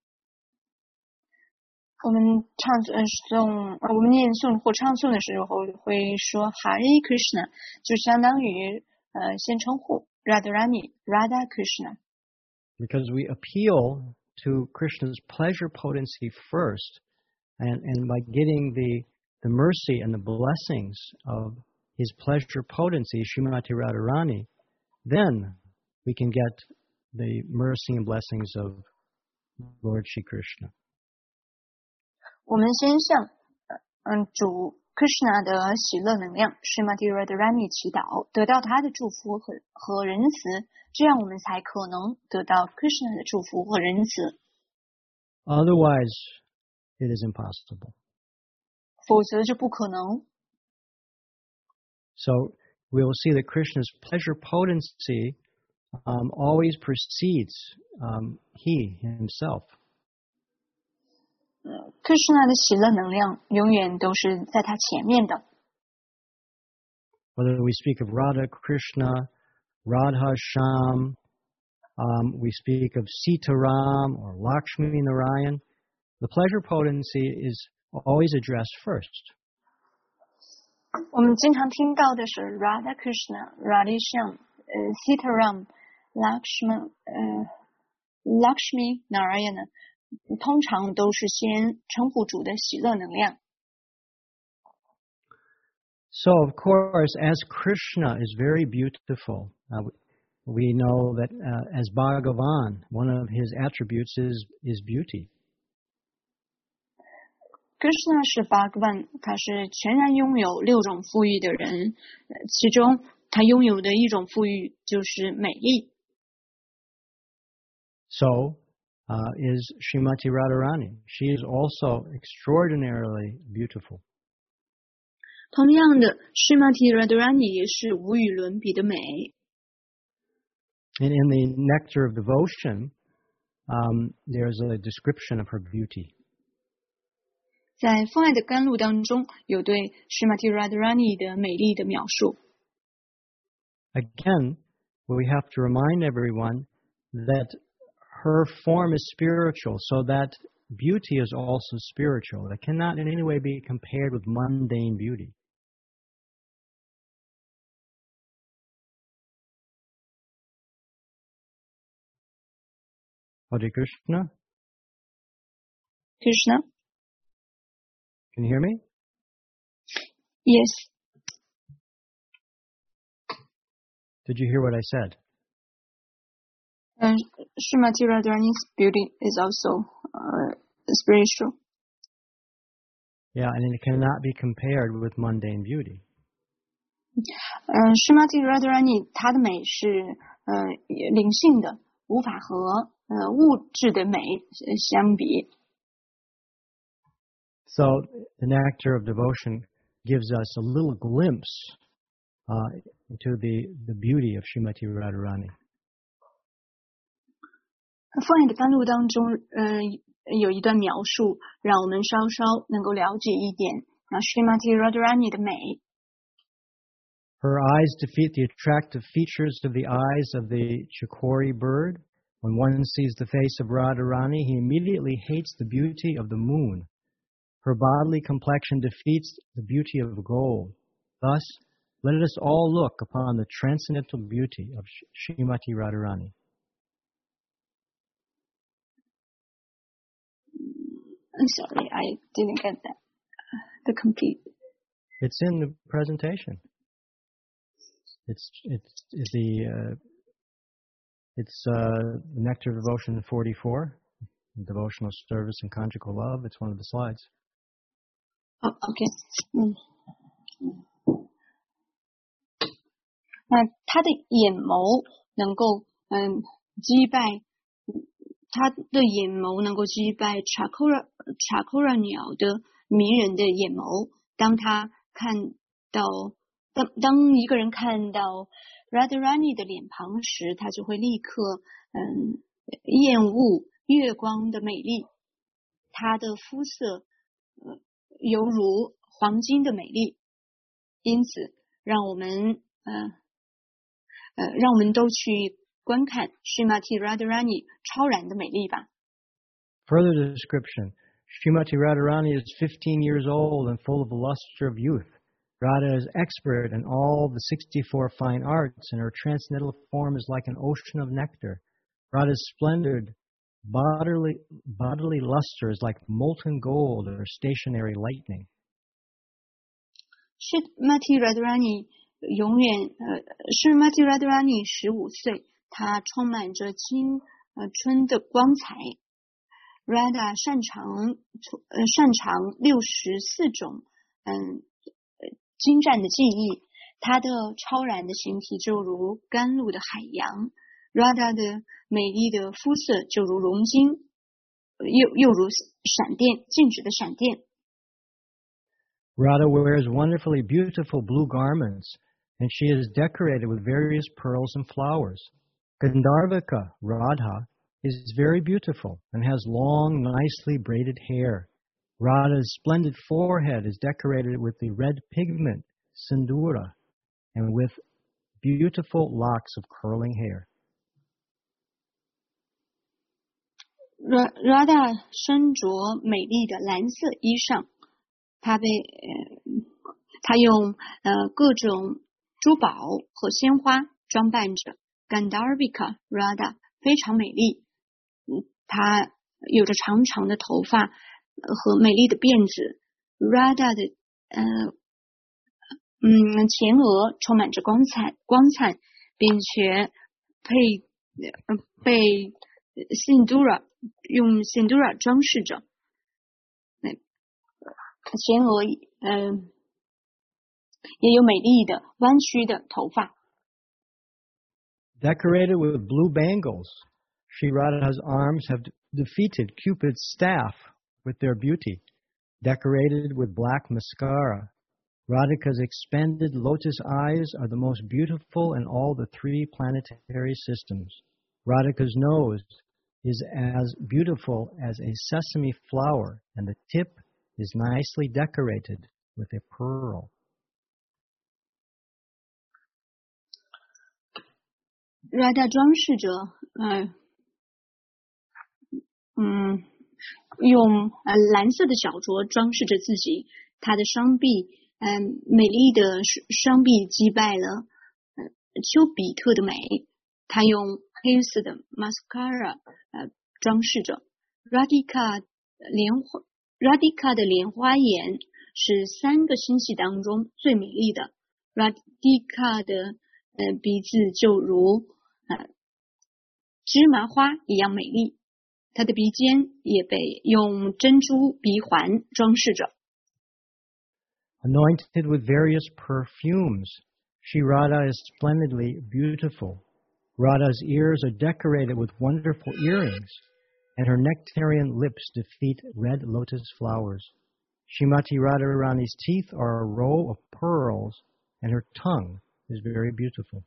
我们唱呃诵呃我们念诵或唱诵的时候会说 Hare Krishna， 就相当于呃先称呼 Radharani Radha Krishna。
Because we appeal to Krishna's pleasure potency first, and, and by getting the, the mercy and the blessings of his pleasure potency, Srimati Radharani, then we can get the mercy and blessings of Lord Shri Krishna.
我们先向嗯主 Krishna 的喜乐能量 Srimati Radharani 祈祷，得到他的祝福和和仁慈，这样我们才可能得到 Krishna 的祝福和仁慈。
Otherwise, it is impossible.
否则就不可能。
So we will see that Krishna's pleasure potency um, always precedes um, he himself.
Krishna 的喜乐能量永远都是在他前面的。
Whether we speak of Radha Krishna, Radha Sham, um, we speak of Sitaram or Lakshmi Narayan, the pleasure potency is always addressed first.
我们经常听到的是 Radha Krishna, Radha Sham, 呃 Sitaram, Lakshmi, 呃 Lakshmi Narayana， 通常都是先称呼主的喜乐能量。
So, of course, as Krishna is very beautiful, uh, we know that uh, as Bhagavan, one of his attributes is, is beauty.
Krishna 是 Bhagavan， 他是全然拥有六种富裕的人，其中他拥有的一种富裕就是美丽。
So, uh, is Srimati Radharani. She is also extraordinarily beautiful.
同样的 Srimati Radharani 也是无与伦比的美。
And in the Nectar of Devotion, um, there's a description of her beauty.
在父爱的甘露当中，有对 Srimati Radharani 的美丽的描述。
Again, we have to remind everyone that her form is spiritual, so that beauty is also spiritual. It cannot in any way be compared with mundane beauty. Hare Krishna?
Krishna?
Can you hear me?
Yes.
Did you hear what I said?
And Srimati Radharani's beauty is also uh, spiritual.
Yeah, and it cannot be compared with mundane beauty.
嗯、呃、，Srimati Radharani 她的美是呃灵性的，无法和呃物质的美相比。
So the Nectar of Devotion gives us a little glimpse uh, into the, the beauty of Srimati Radharani.
父爱的甘露当中，呃，有一段描述，让我们稍稍能够了解一点啊 Srimati Radharani 的美。
Her eyes defeat the attractive features of the eyes of the Chakori bird. When one sees the face of Radharani, he immediately hates the beauty of the moon. Her bodily complexion defeats the beauty of gold. Thus, let us all look upon the transcendental beauty of Srimati Radharani.
I'm sorry, I didn't get that. The complete.
It's in the presentation. It's it's, it's the uh, It's uh, Nectar Devotion forty-four, Devotional Service and Conjugal Love. It's one of the slides.
Oh, OK， 嗯嗯，那他的眼眸能够嗯击败，他的眼眸能够击败 Chakora Chakora 鸟的迷人的眼眸。当他看到，当当一个人看到 Radharani 的脸庞时，他就会立刻嗯厌恶月光的美丽，他的肤色呃犹如黄金的美丽。因此，让我们呃呃让我们都去观看 Srimati Radharani 超然的美丽吧。
Further description. Srimati Radharani is fifteen years old and full of the luster of youth. Radha is expert in all the sixty-four fine arts, and her transcendental form is like an ocean of nectar. Radha's splendid bodily, bodily luster is like molten gold or stationary lightning.
Srimati Radharani 永远呃，Srimati Radharani 十五岁，她充满着青呃春的光彩。Radha 擅长呃擅长六十四种嗯精湛的技艺，她的超然的形体就如甘露的海洋。Radha 的美丽的肤色就如熔金，又又如闪电，静止的闪电。
Radha wears wonderfully beautiful blue garments, and she is decorated with various pearls and flowers. Gandharvika Radha is very beautiful and has long, nicely braided hair. Radha's splendid forehead is decorated with the red pigment, sindura, and with beautiful locks of curling hair.
Radha 身着美丽的蓝色衣裳，她被呃，她用呃各种珠宝和鲜花装扮着。Gandharvika Radha 非常美丽。嗯，她有着长长的头发和美丽的辫子。Radha 的呃嗯前额充满着光彩光彩，并且配呃被 Sindura 用 Sindura 装饰着。那前额嗯、呃、也有美丽的弯曲的头发。
Decorated with blue bangles. Sri Radha's arms have defeated Cupid's staff with their beauty, decorated with black mascara. Radhika's expanded lotus eyes are the most beautiful in all the three planetary systems. Radhika's nose is as beautiful as a sesame flower, and the tip is nicely decorated with a pearl.
Radha 装饰着，呃嗯，用呃蓝色的小镯装饰着自己，她的双臂，嗯、呃，美丽的双臂击败了呃丘比特的美。她用黑色的 mascara 呃装饰着。Radhika 莲花 Radhika 的莲花眼是三个星系当中最美丽的。Radhika 的呃鼻子就如呃芝麻花一样美丽。她的鼻尖也被用珍珠鼻环装饰着。
Anointed with various perfumes, Sri Radha is splendidly beautiful. Radha's ears are decorated with wonderful earrings, and her nectarian lips defeat red lotus flowers. Srimati Radharani's teeth are a row of pearls, and her tongue is very beautiful.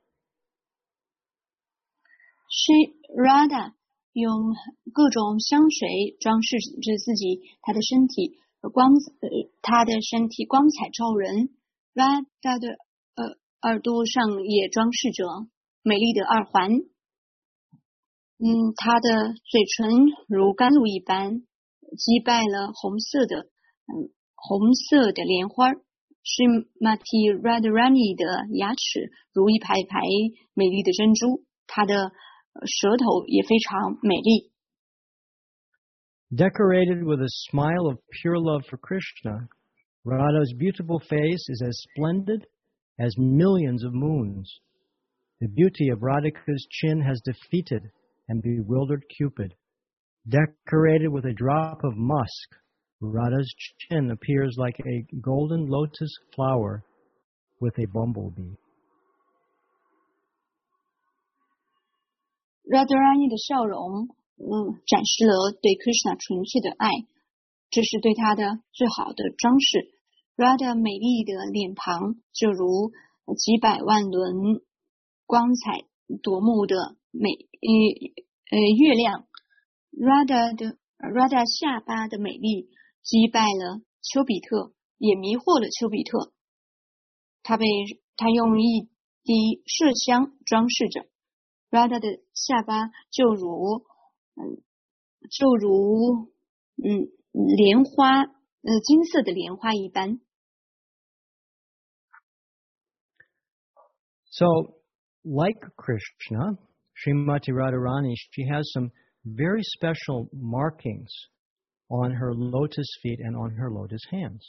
Sri Radha 用各种香水装饰着自己，她的身体光，呃，她的身体光彩照人。Radha 的呃耳朵上也装饰着美丽的耳环。嗯，她的嘴唇如甘露一般，击败了红色的嗯红色的莲花。Srimati Radharani 的牙齿如一排排美丽的珍珠，她的舌头也非常美丽。
Decorated with a smile of pure love for Krishna, Radha's beautiful face is as splendid as millions of moons. The beauty of Radhika's chin has defeated and bewildered Cupid. Decorated with a drop of musk, Radha's chin appears like a golden lotus flower with a bumblebee.
Radharani 的笑容，嗯，展示了对 Krishna 纯粹的爱，这是对他的最好的装饰。Radha 美丽的脸庞就如几百万轮光彩夺目的美呃呃月亮。Radha 的 Radha 下巴的美丽击败了丘比特，也迷惑了丘比特。他被他用一滴麝香装饰着。Radha 的下巴就如嗯就如嗯莲花呃金色的莲花一般。
So, like Krishna, Srimati Radharani, she has some very special markings on her lotus feet and on her lotus hands.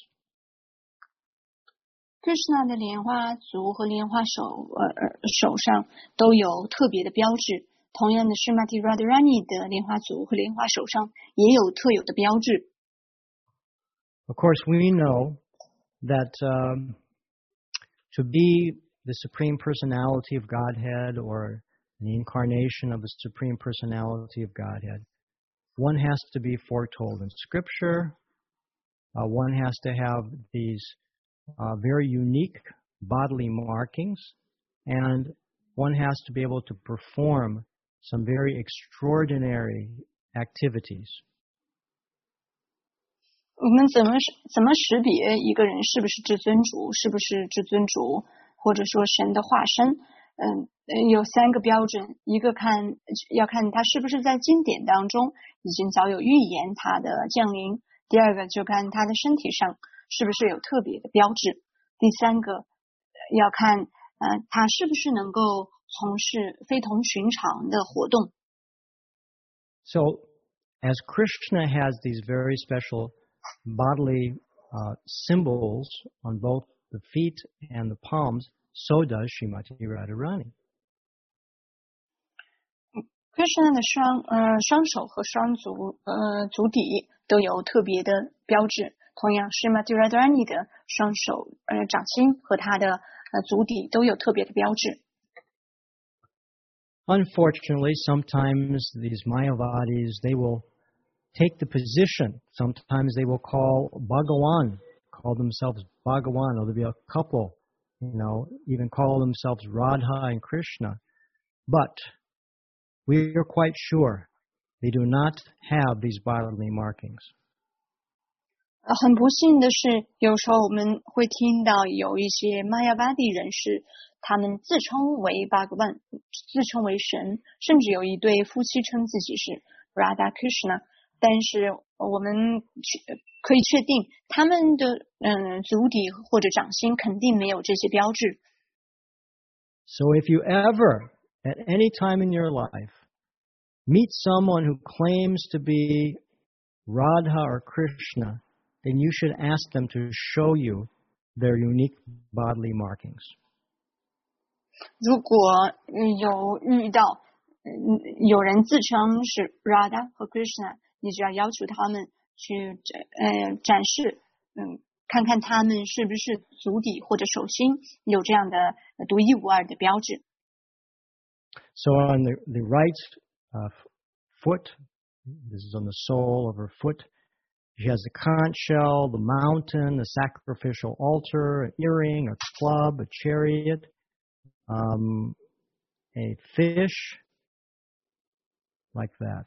Krishna 的莲花足和莲花手呃呃手上都有特别的标志。同样的 Srimati Radharani 的莲花足和莲花手上也有特有的标志。
Of course, we know that um, to be the Supreme Personality of Godhead or the incarnation of the Supreme Personality of Godhead, one has to be foretold in Scripture. Uh, one has to have these uh, very unique bodily markings, and one has to be able to perform some very extraordinary activities.
我们怎么怎么识别一个人是不是至尊主，是不是至尊主，或者说神的化身？嗯，有三个标准，一个看要看他是不是在经典当中已经早有预言他的降临；第二个就看他的身体上是不是有特别的标志；第三个要看呃他是不是能够从事非同寻常的活动。
So, as Krishna has these very special bodily uh, symbols on both the feet and the palms, so does Srimati Radharani.
Krishna 的双呃双手和双足呃足底都有特别的标志，同样 Srimati Radharani 的双手呃掌心和他的呃足底都有特别的标志。
Unfortunately, sometimes these Mayavadis, they will take the position. Sometimes they will call Bhagawan, call themselves Bhagawan, or there'll be a couple, you know, even call themselves Radha and Krishna. But we are quite sure they do not have these bodily markings.
很不幸的是，有时候我们会听到有一些玛雅巴蒂人士，他们自称为巴格万，自称为神，甚至有一对夫妻称自己是 Radha Krishna。但是我们可以确定，他们的嗯足底或者掌心肯定没有这些标志。
So if you ever, at any time in your life, meet someone who claims to be Radha or Krishna, then you should ask them to show you their unique bodily markings.
如果有遇到有人自称是 Radha 和 Krishna， 你就要要求他们去呃展示，嗯，看看他们是不是足底或者手心有这样的独一无二的标志。
So on the, the right uh, foot, this is on the sole of her foot, she has a conch shell, the mountain, the sacrificial altar, an earring, a club, a chariot, um, a fish, like that.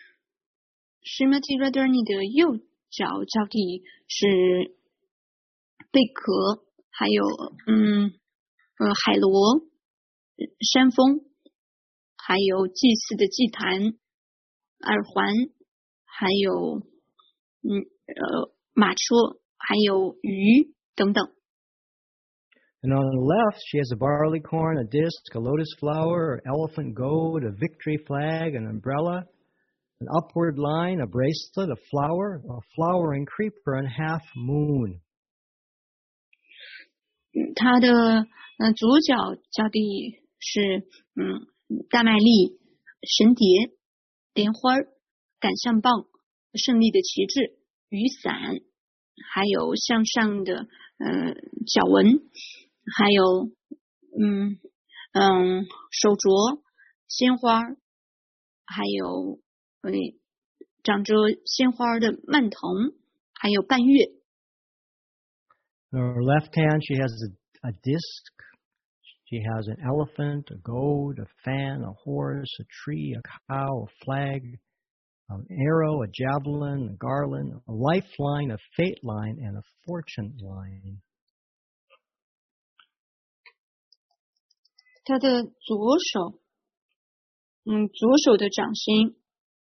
Srimati Radharani 的右脚脚底是贝壳，还有嗯呃海螺、山峰，还有祭祀的祭坛、耳环，还有嗯呃马车，还有鱼等等。
And on the left, she has a barley corn, a disc, a lotus flower, an elephant goad, a victory flag, an umbrella, an upward line, a bracelet, a flower, a flowering creeper, and half moon.
它的呃左脚脚底是嗯大麦粒、神蝶、莲花、杆项棒、胜利的旗帜、雨伞，还有向上的呃角纹，还有嗯嗯手镯、鲜花，还有呃长着鲜花的蔓藤，还有半月。
In her left hand, she has a, a disc. She has an elephant, a goat, a fan, a horse, a tree, a cow, a flag, an arrow, a javelin, a garland, a lifeline, a fate line, and a fortune line.
她的左手，嗯，左手的掌心，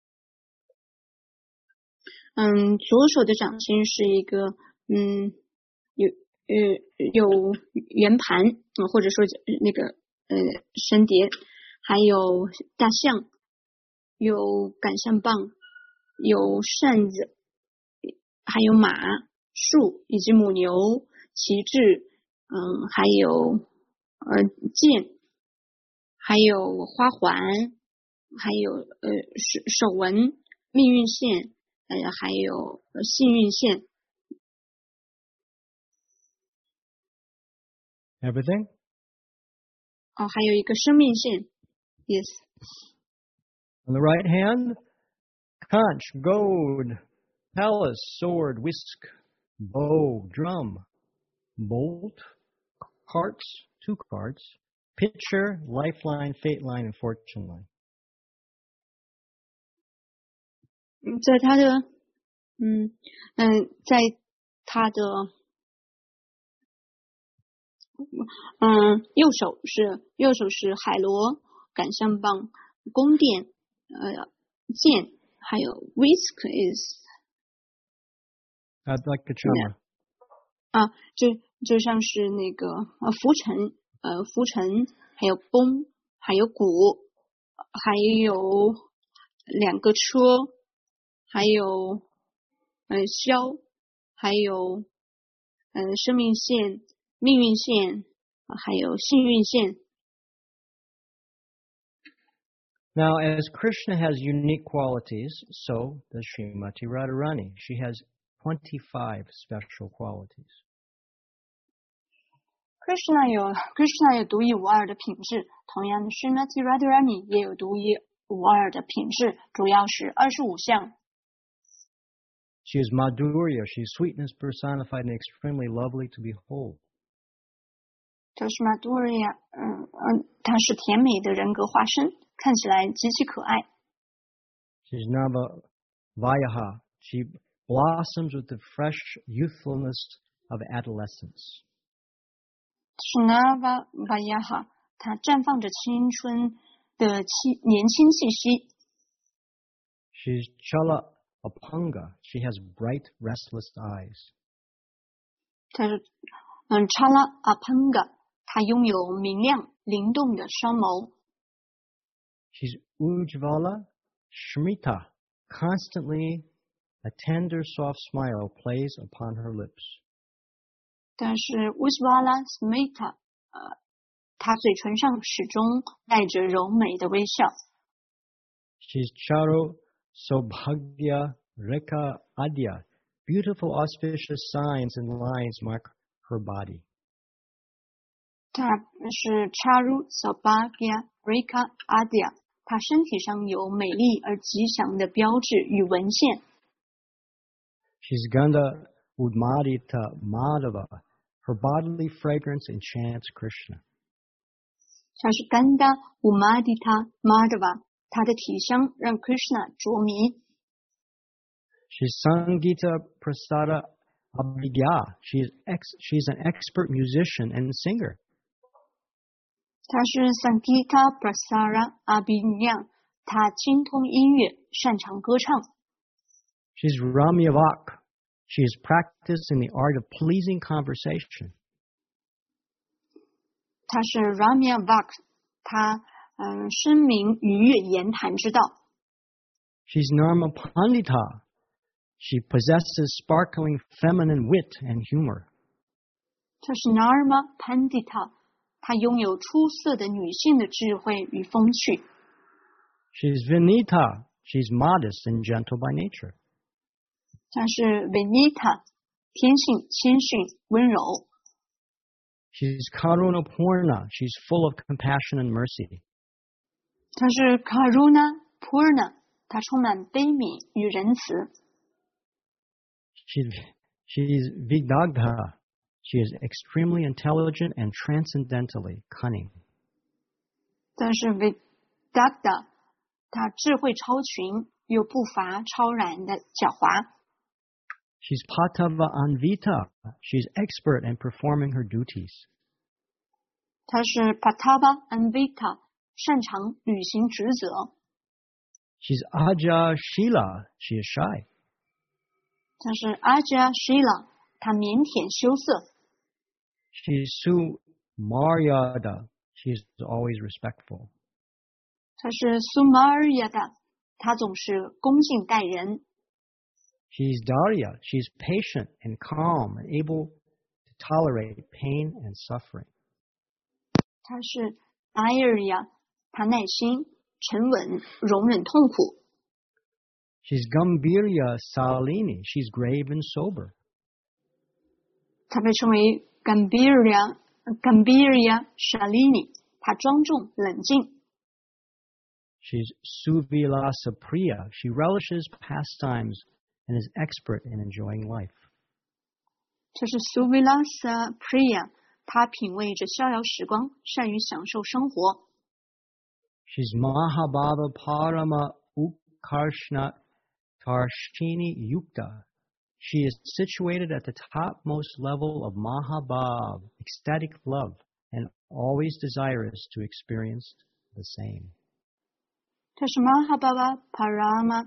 嗯，左手的掌心是一个，嗯，有呃有圆盘，嗯，或者说那个呃神蝶，还有大象，有杆项棒，有扇子，还有马、树以及母牛、旗帜，嗯，还有呃剑，还有花环，还有呃手手纹、命运线，呃，还有呃幸运线。
Everything?
哦，还有一个生命线。Yes.
On the right hand, conch, goad, palace, sword, whisk, bow, drum, bolt, carts, two carts, pitcher, lifeline, fate line, and fortune line.
嗯，在他的，嗯嗯，在他的，嗯，右手是右手是海螺、杆项棒、宫殿、呃剑，还有 whisk is
I'd like a charmer.
啊，就就像是那个呃浮尘，呃浮尘，还有弓，还有鼓，还有两个车，还有嗯、呃、箫，还有嗯、呃、生命线、命运线，还有幸运线。
Now, as Krishna has unique qualities, so does Srimati Radharani. She has twenty-five special qualities.
Krishna 有 Krishna 有独一无二的品质，同样的 Srimati Radharani 也有独一无二的品质，主要是二十五项。
She is Madhurya. She is sweetness personified and extremely lovely to behold.
这是 Madhurya， 嗯嗯，她是甜美的人格化身，看起来极其可爱。
She is Nava Vayaha. She blossoms with the fresh youthfulness of adolescence.
是 Nava Vayaha， 她绽放着青春的气年轻气息。
She is Chala Apanga. She has bright, restless eyes.
她是嗯 Chala Apanga， 她拥有明亮灵动的双眸。
She's Ujvala Shmita. Constantly, a tender, soft smile plays upon her lips.
但是 Ujvala Smita， 呃，她嘴唇上始终带着柔美的微笑。
She's Charu Sobhagya Reka Adya. Beautiful, auspicious signs and lines mark her body.
她是 Charu Sobhagya Reka Adya， 她身体上有美丽而吉祥的标志与纹线。
She's Gandha Udmadita Madhava. Her bodily fragrance enchants Krishna.
她是 Gandha Umadita Madhava， 她的体香让 Krishna 着迷。
She's Sangita Prasada Abhigya. She's ex, she's an expert musician and singer.
她是 Sangita Prasara Abhinya， 她精通音乐，擅长歌唱。
She's Ramya Vak. She is practiced in the art of pleasing conversation.
她是 Ramya Vak， 她嗯深明愉悦言谈之道。
She's Narma Pandita. She possesses sparkling feminine wit and humor.
她是 Narma Pandita， 她拥有出色的女性的智慧与风趣。
She's Vinita. She's modest and gentle by nature.
她是 Vinita， 天性谦逊温柔。
She's Karunapurna. She's full of compassion and mercy.
她是 Karuna Purna， 她充满悲悯与仁慈。
She's, she's Vidagdha. She is extremely intelligent and transcendentally cunning.
但是 Vidagdha， 她智慧超群，又不乏超然的狡猾。
She's Patava Anvita. She's expert in performing her duties.
她是 Patava Anvita， 擅长履行职责。
She's Aja Shila. She is shy.
她是 Aja Shila， 她腼腆羞涩。
She's Sumaryada. She's always respectful.
她是 Sumaryada， 她总是恭敬待人。
She's Darya. She's patient and calm and able to tolerate pain and suffering.
她是 Darya， 她耐心、沉稳，容忍痛苦。
She's Gambhirya Salini. She's grave and sober.
她被称为 Gambhirya Gambhirya Shalini， 她庄重冷静。
She's Suvilasa Priya. She relishes pastimes and is expert in enjoying life.
这是 Suvilasa Priya， 她品味着逍遥时光，善于享受生活。
She's Mahabhava Parama Utkarshna Tarshini Yukta. She is situated at the topmost level of Mahabhav, ecstatic love, and always desirous to experience the same.
这是 Mahabhava Parama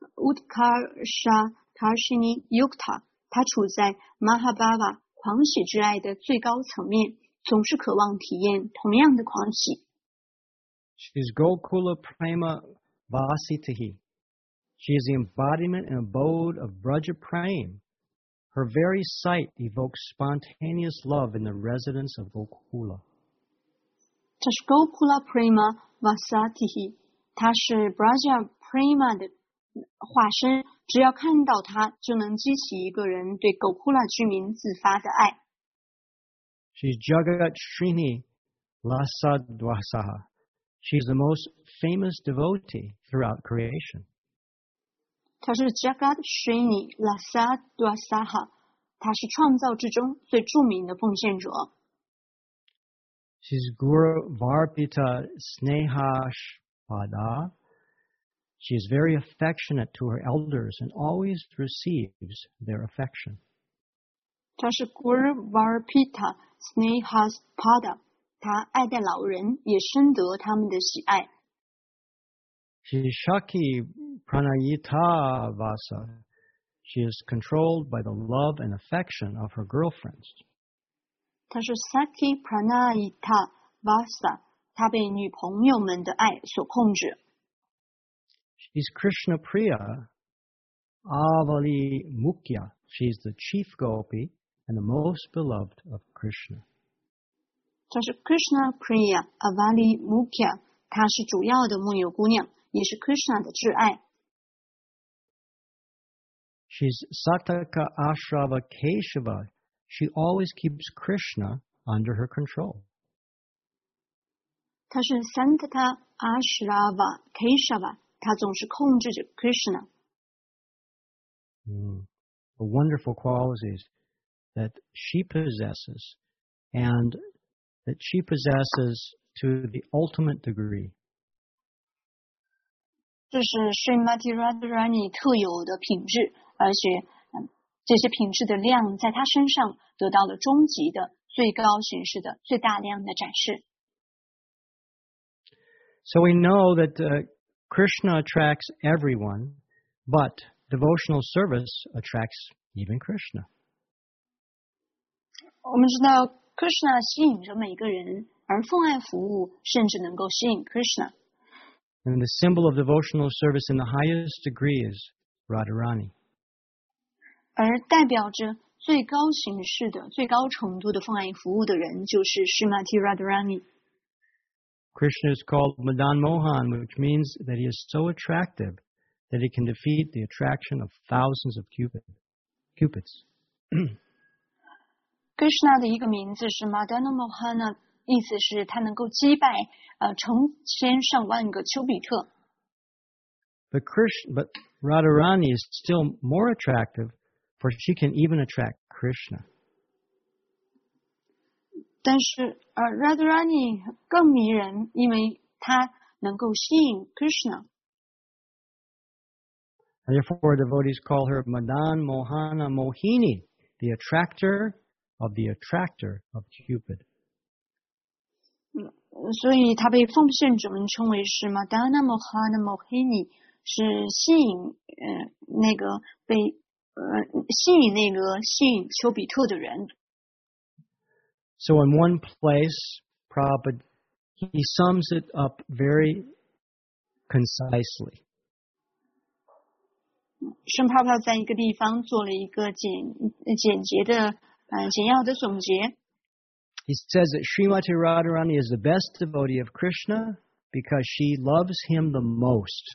Utkarsha Tarshini Yukta， 她处在 Mahabhava 狂喜之爱的最高层面，总是渴望体验同样的狂喜。
She's Gokula Prema Vasitihi. She is the embodiment and abode of Braja Prem. Her very sight evokes spontaneous love in the residents of Gokula.
这是 Gokula Prema Vasatihi， 她是 Braja Prema 的化身，只要看到她，就能激起一个人对 Gokula 居民自发的爱。
She's Jagat Srini Lasadwasaha. She's the most famous devotee throughout creation.
她是 Jagat Srini Lasadwasaha， 她是创造之中最著名的奉献者。
She's Guru Varpita Snehashpada. She is very affectionate to her elders and always receives their affection.
她是 Guru Varpita Snehashpada， 她爱戴老人，也深得他们的喜爱。
She's Shaki Pranayita Vasa. She is controlled by the love and affection of her girlfriends.
她是 Saki Pranayita Vasa， 她被女朋友们的爱所控制。
She's Krishna Priya Avali Mukhya. She's the chief gopi and the most beloved of Krishna.
她是 Krishna Priya Avali Mukhya， 她是主要的牧牛姑娘，也是 Krishna 的挚爱。
She's Sattaka Ashrava Keshava. She always keeps Krishna under her control.
她是 Santata Ashrava Keshava， 她总是控制着 Krishna。
Mm. The wonderful qualities that she possesses and that she possesses to the ultimate degree.
这是 Srimati Radharani 特有的品质，而且、嗯、这些品质的量在她身上得到了终极的、最高形式的、最大量的展示。
So we know that uh, Krishna attracts everyone, but devotional service attracts even Krishna.
我们知道 Krishna 吸引着每个人，而奉爱服务甚至能够吸引 Krishna。
And the symbol of devotional service in the highest degree is Radharani.
而代表着最高形式的、最高程度的奉爱服务的人，就是 Srimati Radharani。
Krishna is called Madan Mohan, which means that he is so attractive that he can defeat the attraction of thousands of cupid, cupids.
Krishna 的一个名字是 Madana Mohana， 意思是他能够击败呃成千上万个丘比特。
But Krishna, but Radharani is still more attractive, for she can even attract Krishna.
但是呃 Radharani 更迷人，因为她能够吸引 Krishna。
And therefore, devotees call her Madan Mohana Mohini, the attractor of the attractor of Cupid.
嗯，所以她被奉献者们称为是 Madana Mohana Mohini， 是吸引呃那个被呃吸引那个吸引丘比特的人。
So in one place, Prabhupada, he sums it up very concisely.
圣帕帕在一个地方做了一个简简洁的呃简要的总结。
He says that Srimati Radharani is the best devotee of Krishna because she loves him the most.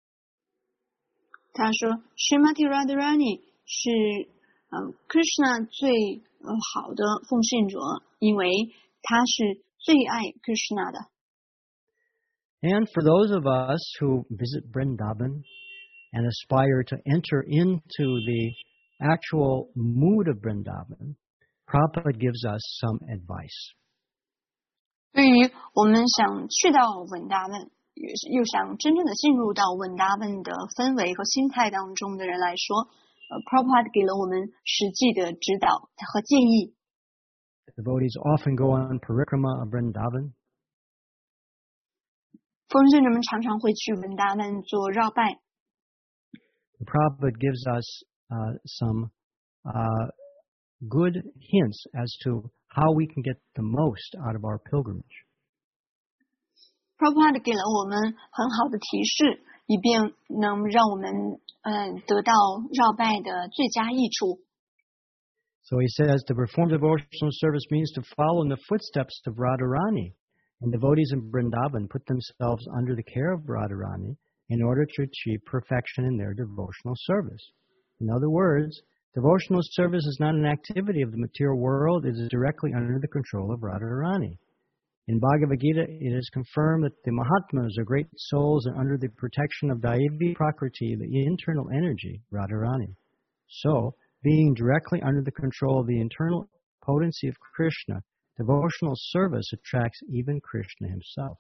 他说 Srimati Radharani 是呃 Krishna 最呃好的奉献者，因为他是最爱 Krishna 的。
And for those of us who visit Vrindavan and aspire to enter into the actual mood of Vrindavan, Prabhupada gives us some advice.
对于我们想去到文达文，又想真正的进入到文达文的氛围和心态当中的人来说，呃 Prabhupada 给了我们实际的指导和建议。
Devotees often go on parikrama of Vrindavan.
奉献者们常常会去文达文做绕拜。
The Prabhupada gives us uh, some uh, good hints as to how we can get the most out of our pilgrimage.
Prabhupada 给了我们很好的提示，以便能让我们嗯、呃、得到绕拜的最佳益处。
So he says to perform devotional service means to follow in the footsteps of Radharani, and devotees in Vrindavan put themselves under the care of Radharani in order to achieve perfection in their devotional service. In other words, devotional service is not an activity of the material world, it is directly under the control of Radharani. In Bhagavad Gita, it is confirmed that the Mahatmas are great souls and under the protection of Daivi Prakriti, the internal energy, Radharani. So, being directly under the control of the internal potency of Krishna, devotional service attracts even Krishna himself.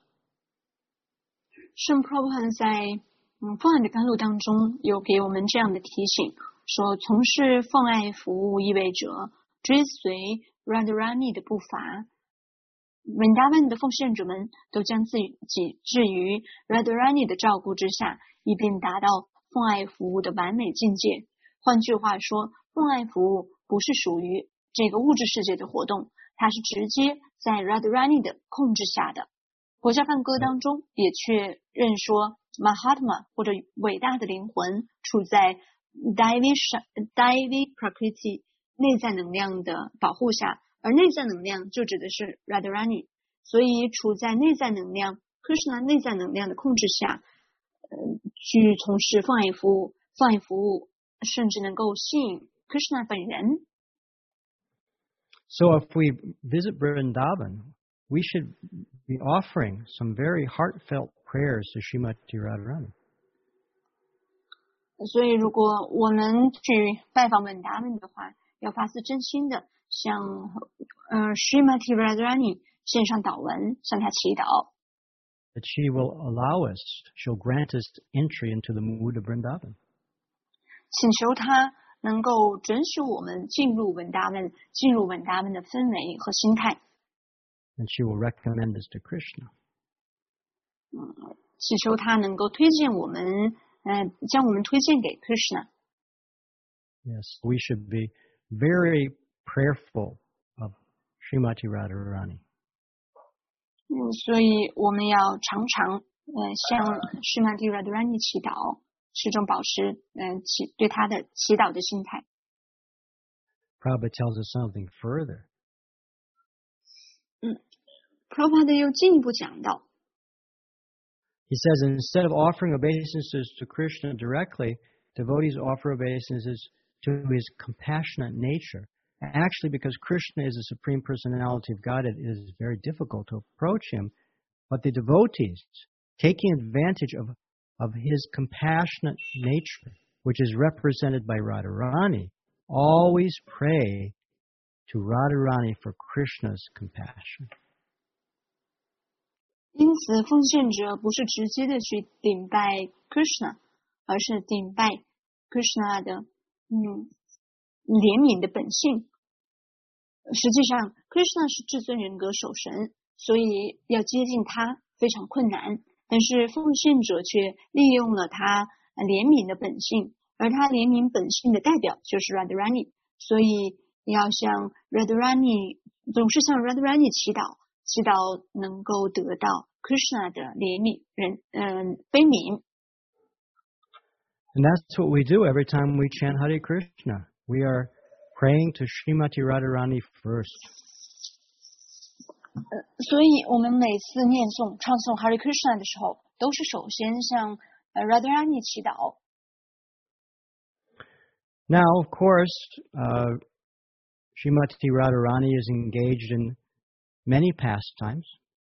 圣 Prabhupada 在嗯奉爱的甘露当中有给我们这样的提醒，说从事奉爱服务意味着追随 Radharani 的步伐。Vrindavan 的奉献者们都将自己置于 Radharani 的照顾之下，以便达到奉爱服务的完美境界。换句话说，奉爱服务不是属于这个物质世界的活动，它是直接在 Radharani 的控制下的。国家梵歌当中也确认说 Mahatma 或者伟大的灵魂处在 Daivi Daivi Prakriti 内在能量的保护下，而内在能量就指的是 Radharani， 所以处在内在能量 Krishna 内在能量的控制下，呃，去从事奉爱服务，奉爱服务甚至能够吸引 Krishna 本人。
So if we visit Vrindavan, we should be offering some very heartfelt prayers to Srimati Radharani.
所以如果我们去拜访文达文的话，要发自真心的向呃 Srimati Radharani 献上祷文，向他祈祷。
That she will allow us, she'll grant us entry into the mood of Vrindavan.
请求他能够准许我们进入文达文，进入文达文的氛围和心态。
And she will recommend us to Krishna.
嗯，祈求他能够推荐我们，呃，将我们推荐给 Krishna。
Yes, we should be very prayerful of Srimati Radharani.
嗯，所以我们要常常呃向 Srimati Radharani 祈祷，始终保持嗯、呃、祈对他的祈祷的心态。
Prabhupada tells us something further.
嗯 ，Prabhupada 又进一步讲到。
He says, instead of offering obeisances to Krishna directly, devotees offer obeisances to his compassionate nature. Actually, because Krishna is the Supreme Personality of God, it is very difficult to approach him. But the devotees, taking advantage of, of his compassionate nature, which is represented by Radharani, always pray to Radharani for Krishna's compassion.
因此，奉献者不是直接的去顶拜 Krishna， 而是顶拜 Krishna 的嗯怜悯的本性。实际上 ，Krishna 是至尊人格守神，所以要接近他非常困难。但是奉献者却利用了他怜悯的本性，而他怜悯本性的代表就是 Radharani， 所以要向 Radharani 总是向 Radharani 祈祷。祈祷能够得到 Krishna 的怜悯人嗯悲悯。
And that's what we do every time we chant Hare Krishna. We are praying to Srimati Radharani first.
呃，所以我们每次念诵唱诵 Hare Krishna 的时候，都是首先向 Radharani 祈祷。
Now, of course, uh, Srimati Radharani is engaged in many pastimes.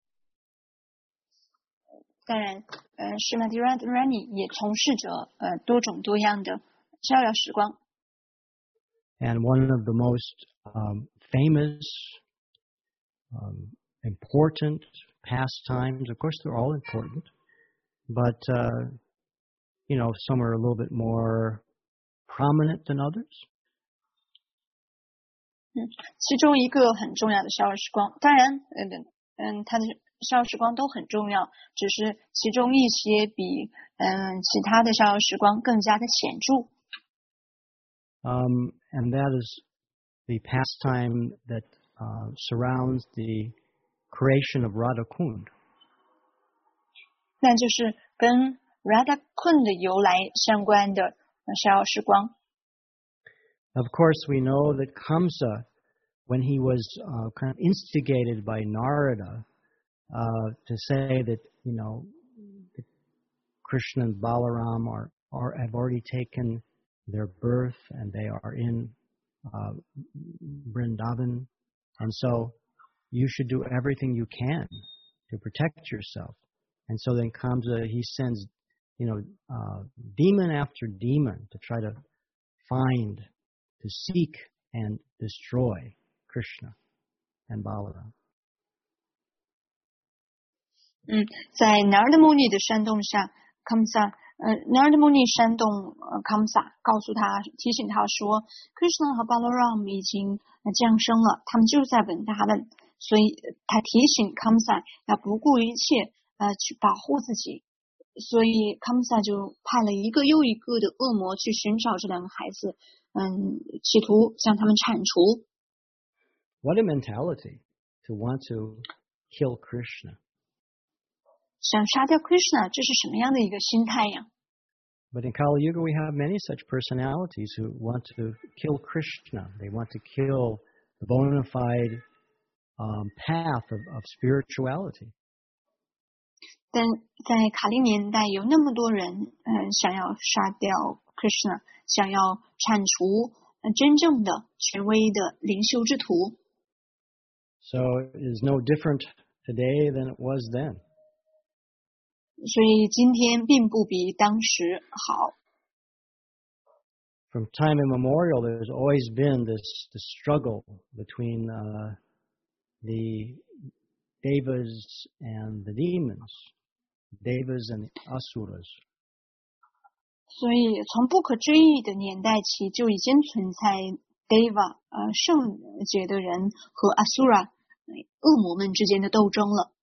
当然，呃，Srimati Radharani 也从事着呃多种多样的逍遥时光。
And one of the most um, famous, um, important pastimes, of course, they're all important, but uh, you know, some are a little bit more prominent than others.
嗯，其中一个很重要的逍遥时光，当然，嗯嗯，它的逍遥时光都很重要，只是其中一些比嗯其他的逍遥时光更加的显著。
Um, and that is the pastime that uh, surrounds the creation of Radha Kund.
那就是跟 Radha Kund 的由来相关的逍遥时光。
Of course, we know that Kamsa, when he was uh, kind of instigated by Narada uh, to say that, you know, that Krishna and Balaram are, are have already taken their birth and they are in uh, Vrindavan, and so you should do everything you can to protect yourself. And so then Kamsa, he sends, you know, uh, demon after demon to try to find, to seek and destroy Krishna and Balaram.
嗯，在 Narada Muni 的煽动下 ，Kamsa， 呃 ，Narada Muni 煽动呃 Kamsa， 告诉他，提醒他说 ，Krishna 和 Balaram 已经降生了，他们就在文达文，所以他提醒 Kamsa 要不顾一切呃去保护自己。所以 Kamsa 就派了一个又一个的恶魔去寻找这两个孩子，嗯，企图将他们铲除。
What a mentality to want to kill Krishna.
想杀掉 Krishna， 这是什么样的一个心态呀？
But in Kali Yuga, we have many such personalities who want to kill Krishna. They want to kill the bona fide um, path of, of spirituality.
但在卡利年代，有那么多人，嗯，想要杀掉 Krishna， 想要铲除真正的权威的灵修之徒。
So it is no different today than it was then.
所以今天并不比当时好。
From time immemorial, there's always been this, this struggle between uh, the devas and the demons, devas and the asuras.
所以从不可追忆的年代起，就已经存在 deva 呃圣洁的人和 asura 恶魔们之间的斗争了。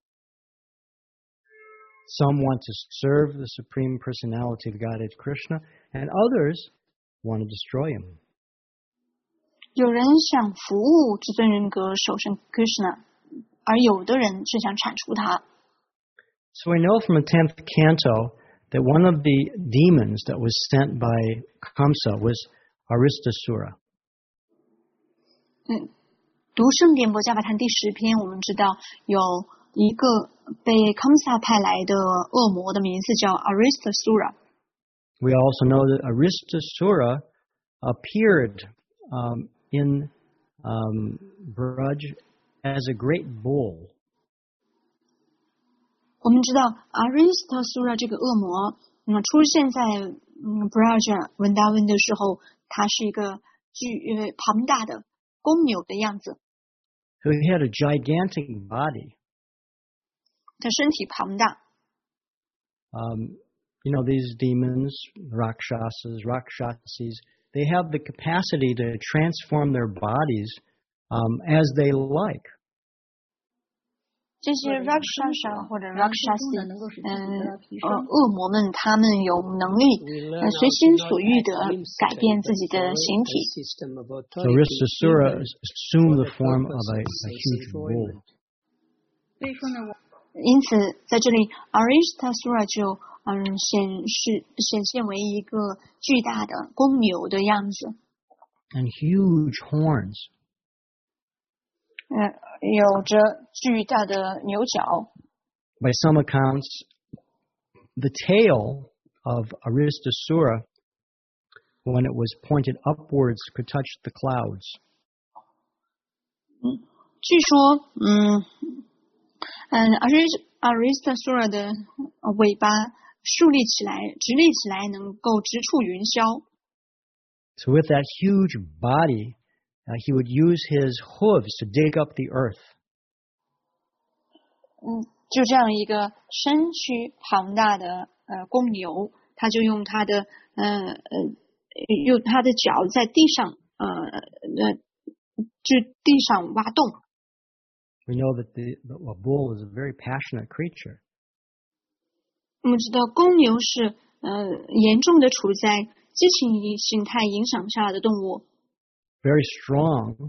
Some want to serve the Supreme Personality of Godhead Krishna, and others want to destroy him.
有人想服务至尊人格守神 Krishna， 而有的人是想铲除他。
So we know from the tenth canto that one of the demons that was sent by Kamsa was Aristasura.
嗯，读圣殿博加巴谈第十篇，我们知道有一个被康萨派来的恶魔的名字叫 Aristasura。
We also know that Aristasura appeared um, in um, Braj as a great bull.
我们知道 Aristasura 这个恶魔，嗯，出现在嗯 Braj 文达温的时候，它是一个巨呃庞大的公牛的样子。
So he had a gigantic body.
它身体庞大。
Um, you know, these demons, Rakshasas, Rakshasis, they have the capacity to transform their bodies um, as they like.
这些 Rakshasa 或者 Rakshasi， 嗯，呃，恶魔们，他们有能力，呃，随心所欲的改变自己的形体。
So Aristasura assumed the form of a, a huge bull.
因此，在这里 Aristasura 就嗯显示显现为一个巨大的公牛的样子。
And huge horns.
呃，有着巨大的牛角。
By some accounts, the tail of Aristasura, when it was pointed upwards, could touch the clouds.
嗯，据说，嗯嗯 ，Aristasura 的尾巴竖立起来、直立起来，能够直触云霄。
So with that huge body, Uh, he would use his hooves to dig up the earth.
嗯，就这样一个身躯庞大的呃公牛，他就用他的呃呃用他的脚在地上呃呃就地上挖洞。
We know that the, the a bull is a very passionate creature.
我们知道公牛是呃严重的处在激情形态影响下的动物。
Very strong.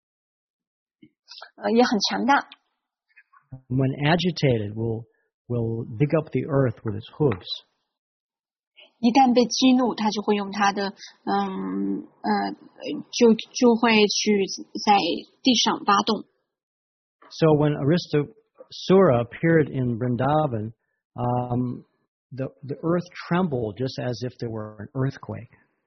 呃，也很强大。
When agitated, will will dig up the earth with its hooves.
一旦被激怒，他就会用他的嗯呃就就会去在地上挖洞。
So when Aristasura appeared in Vrindavan, um, the the earth trembled just as if there were an earthquake.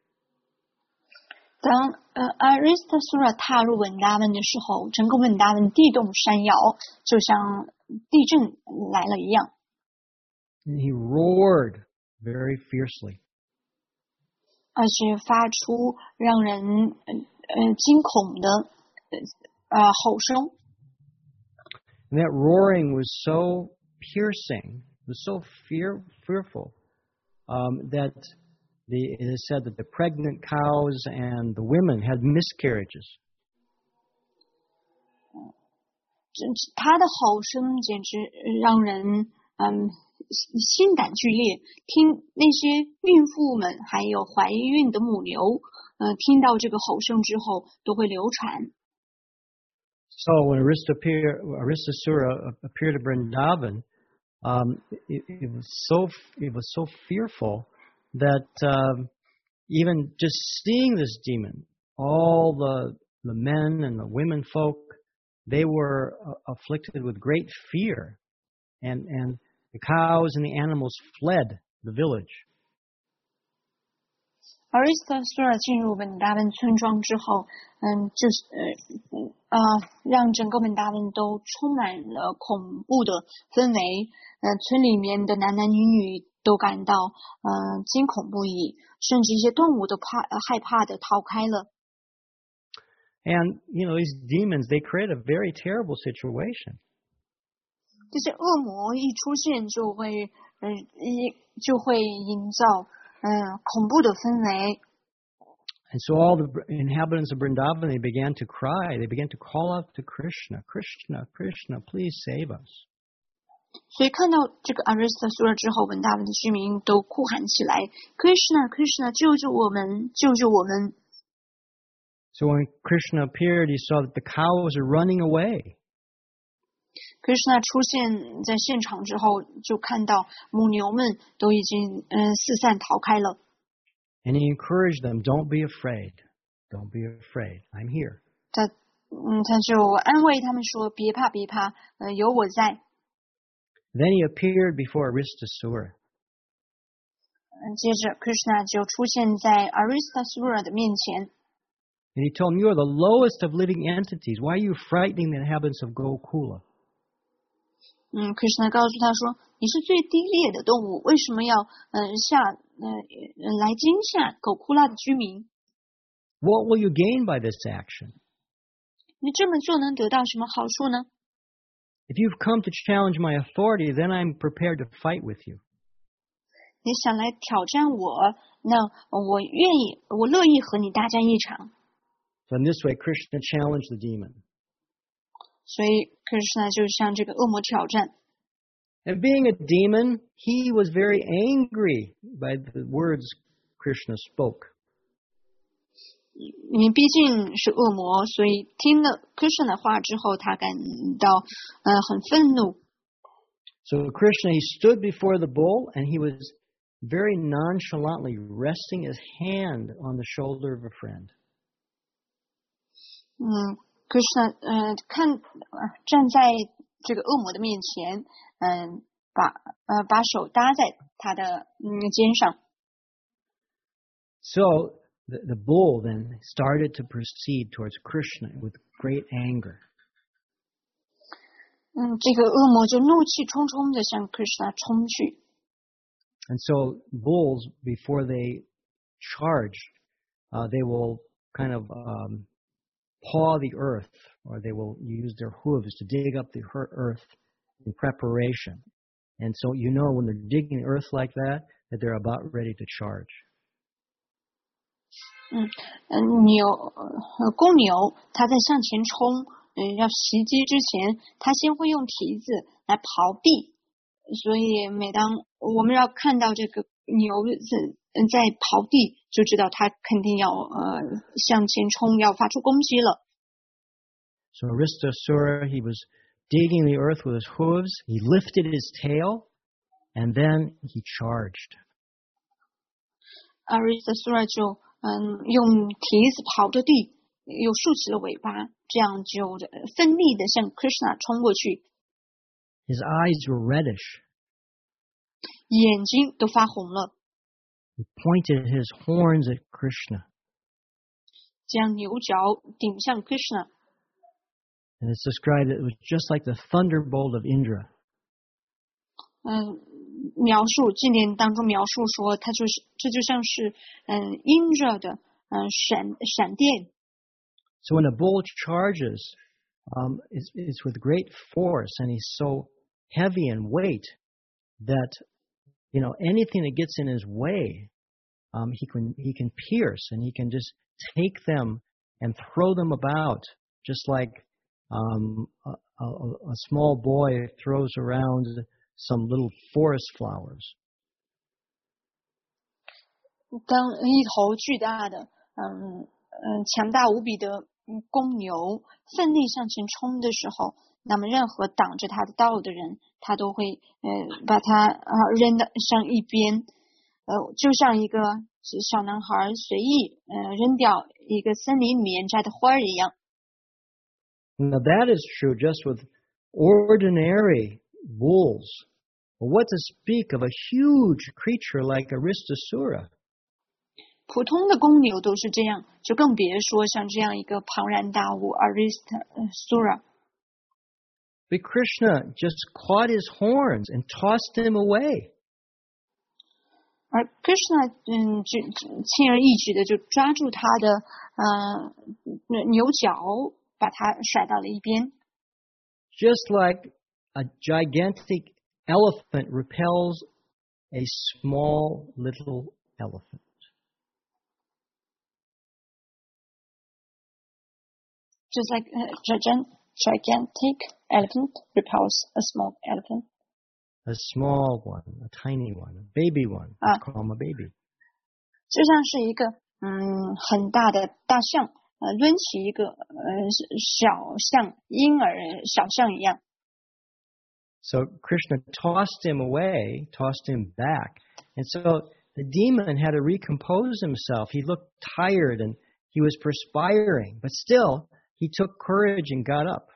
当呃 Aristasura 踏入文达文的时候，整个文达文地动山摇，就像地震来了一样。
And he roared very fiercely.
而且发出让人呃呃惊恐的呃吼声。
And that roaring was so piercing, was so fear, fearful, um, that the, it is said that the pregnant cows and the women had miscarriages.
他的吼声简直让人嗯心胆俱裂，听那些孕妇们还有怀孕的母牛，呃，听到这个吼声之后都会流产。
So when Aristasura appeared at Vrindavan, um, it, it was so it was so fearful that um, even just seeing this demon, all the the men and the women folk, they were uh, afflicted with great fear, and and the cows and the animals fled the village.
Aristasura 进入本达文村庄之后，嗯，就是呃呃，让整个本达文都充满了恐怖的氛围。呃，村里面的男男女女都感到呃惊恐不已，甚至一些动物都怕、呃、害怕的逃开了。
And you know these demons, they create a very terrible situation.
这些恶魔一出现，就会呃一就会营造。嗯，恐怖的氛围。
And so all the inhabitants of Vrindavan, they began to cry. They began to call out to Krishna, Krishna, Krishna, please save us.
所以看到这个 Aristasura 之后，文达文的居民都哭喊起来 ，Krishna, Krishna, 救救我们，救救我们。
So when Krishna appeared, he saw that the cows are running away.
Krishna 出现在现场之后，就看到母牛们都已经嗯四散逃开了。
And he encouraged them, "Don't be afraid. Don't be afraid. I'm here."
他嗯，他就安慰他们说：“别怕，别怕，呃，有我在。”
Then he appeared before Aristasura.
嗯，接着 Krishna 就出现在 Aristasura 的面前。
And he told him, "You are the lowest of living entities. Why are you frightening the inhabitants of Gokula?"
嗯 ，Krishna 告诉他说：“你是最低劣的动物，为什么要嗯、呃、吓呃来惊吓狗库拉的居民？
What will you gain by this action?
你这么做能得到什么好处呢？
If you've come to challenge my authority, then I'm prepared to fight with you."
你想来挑战我，那我愿意，我乐意和你大战一场。”
So in this way, Krishna challenged the demon.
所以 Krishna 就向这个恶魔挑战。
And being a demon, he was very angry by the words Krishna spoke.
因为毕竟是恶魔，所以听了 Krishna 的话之后，他感到呃很愤怒。
So Krishna, he stood before the bull, and he was very nonchalantly resting his hand on the shoulder of a friend.
嗯 ，Krishna 呃看呃站在这个恶魔的面前，嗯、呃，把呃把手搭在他的嗯肩上。
So the, the bull then started to proceed towards Krishna with great anger.
嗯，这个恶魔就怒气冲冲的向 Krishna 冲去。
And so bulls, before they charge, uh, they will kind of um, paw the earth, or they will use their hooves to dig up the earth in preparation. And so you know when they're digging the earth like that, that they're about ready to charge.
嗯嗯，牛呃公牛，它在向前冲，嗯，要袭击之前，它先会用蹄子来刨地。所以每当我们要看到这个牛子在刨地，就知道它肯定要呃向前冲，要发出攻击了。
So Aristasura, he was digging the earth with his hooves. He lifted his tail, and then he charged.
Aristasura 就嗯用蹄子刨着地，又竖起了尾巴，这样就奋力的向 Krishna 冲过去。
His eyes were reddish.
眼睛都发红了，
He pointed his horns at Krishna.
将牛角顶向 Krishna。
And it's described that it was just like the thunderbolt of Indra.
嗯，描述经典当中描述说，它就是这就像是嗯阴热的嗯闪闪电。
So when a bull charges, um, it's, it's with great force, and he's so heavy in weight that, you know, anything that gets in his way, um, he can he can pierce, and he can just take them and throw them about, just like um, a, a, a small boy throws around some little forest flowers.
当一头巨大的嗯嗯强大无比的公牛奋力向前冲的时候，那么任何挡着他的道的人，他都会呃把他啊扔到向一边，呃就像一个小男孩随意呃扔掉一个森林里面摘的花儿一样。
Now that is true just with ordinary bulls. But what to speak of a huge creature like Aristasura?
普通的公牛都是这样，就更别说像这样一个庞然大物 Aristasura。
But Krishna just caught his horns and tossed him away.
而 Krishna 嗯就轻而易举的就抓住他的呃牛角，把它甩到了一边。
Just like a gigantic elephant repels a small little elephant.
Just like a gigantic elephant repels a small elephant.
A small one, a tiny one, a baby one. Let's call him a baby.
就像是一个嗯很大的大象，呃抡起一个呃小象婴儿小象一样。
So Krishna tossed him away, tossed him back. And so the demon had to recompose himself. He looked tired and he was perspiring. But still, he took courage and got up.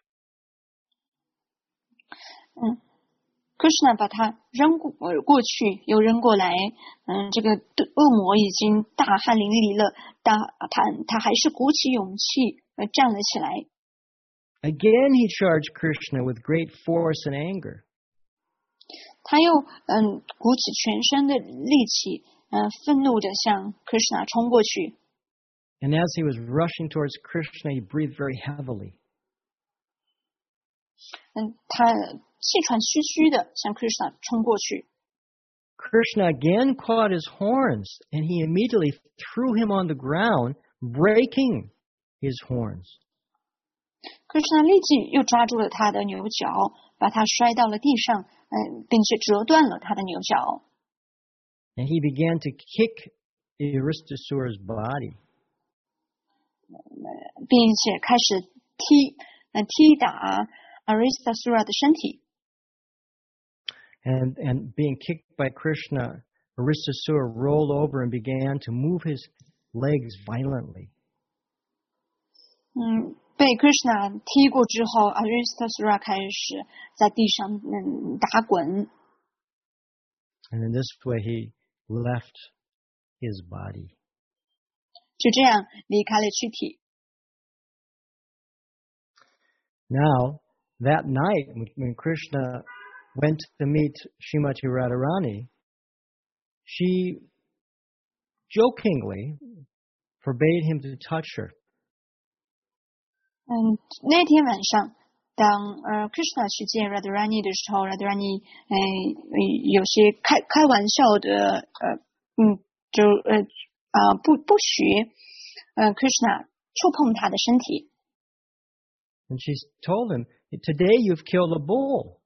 嗯 ，Krishna 把他扔过呃过去，又扔过来。嗯，这个恶魔已经大汗淋漓了，大他他还是鼓起勇气呃站了起来。
Again, he charged Krishna with great force and anger.
他又嗯鼓起全身的力气，嗯、呃，愤怒的向 Krishna 冲过去。
And as he was rushing towards Krishna, he breathed very heavily.
嗯，他气喘吁吁的向 Krishna 冲过去。
Krishna again caught his horns, and he immediately threw him on the ground, breaking his horns.
Krishna 立即又抓住了他的牛角，把他摔到了地上，嗯，并且折断了他的牛角。
And he began to kick Aristasura's body.
并且开始踢，嗯，踢打 Aristasura 的身体。
And and being kicked by Krishna, Aristasura rolled over and began to move his legs violently.
嗯，被 Krishna 踢过之后 ，Aristasura 开始在地上嗯打滚。
And in this way, he left his body.
就这样离开了躯体。
Now, that night, when Krishna went to meet Srimati Radharani, she jokingly forbade him to touch her.
嗯，那天晚上，当呃 Krishna 去见 Radharani 的时候 ，Radharani 哎、呃、有些开开玩笑的呃嗯就呃啊、呃、不不许呃 Krishna 触碰他的身体。
And she told him, "Today you've killed a bull."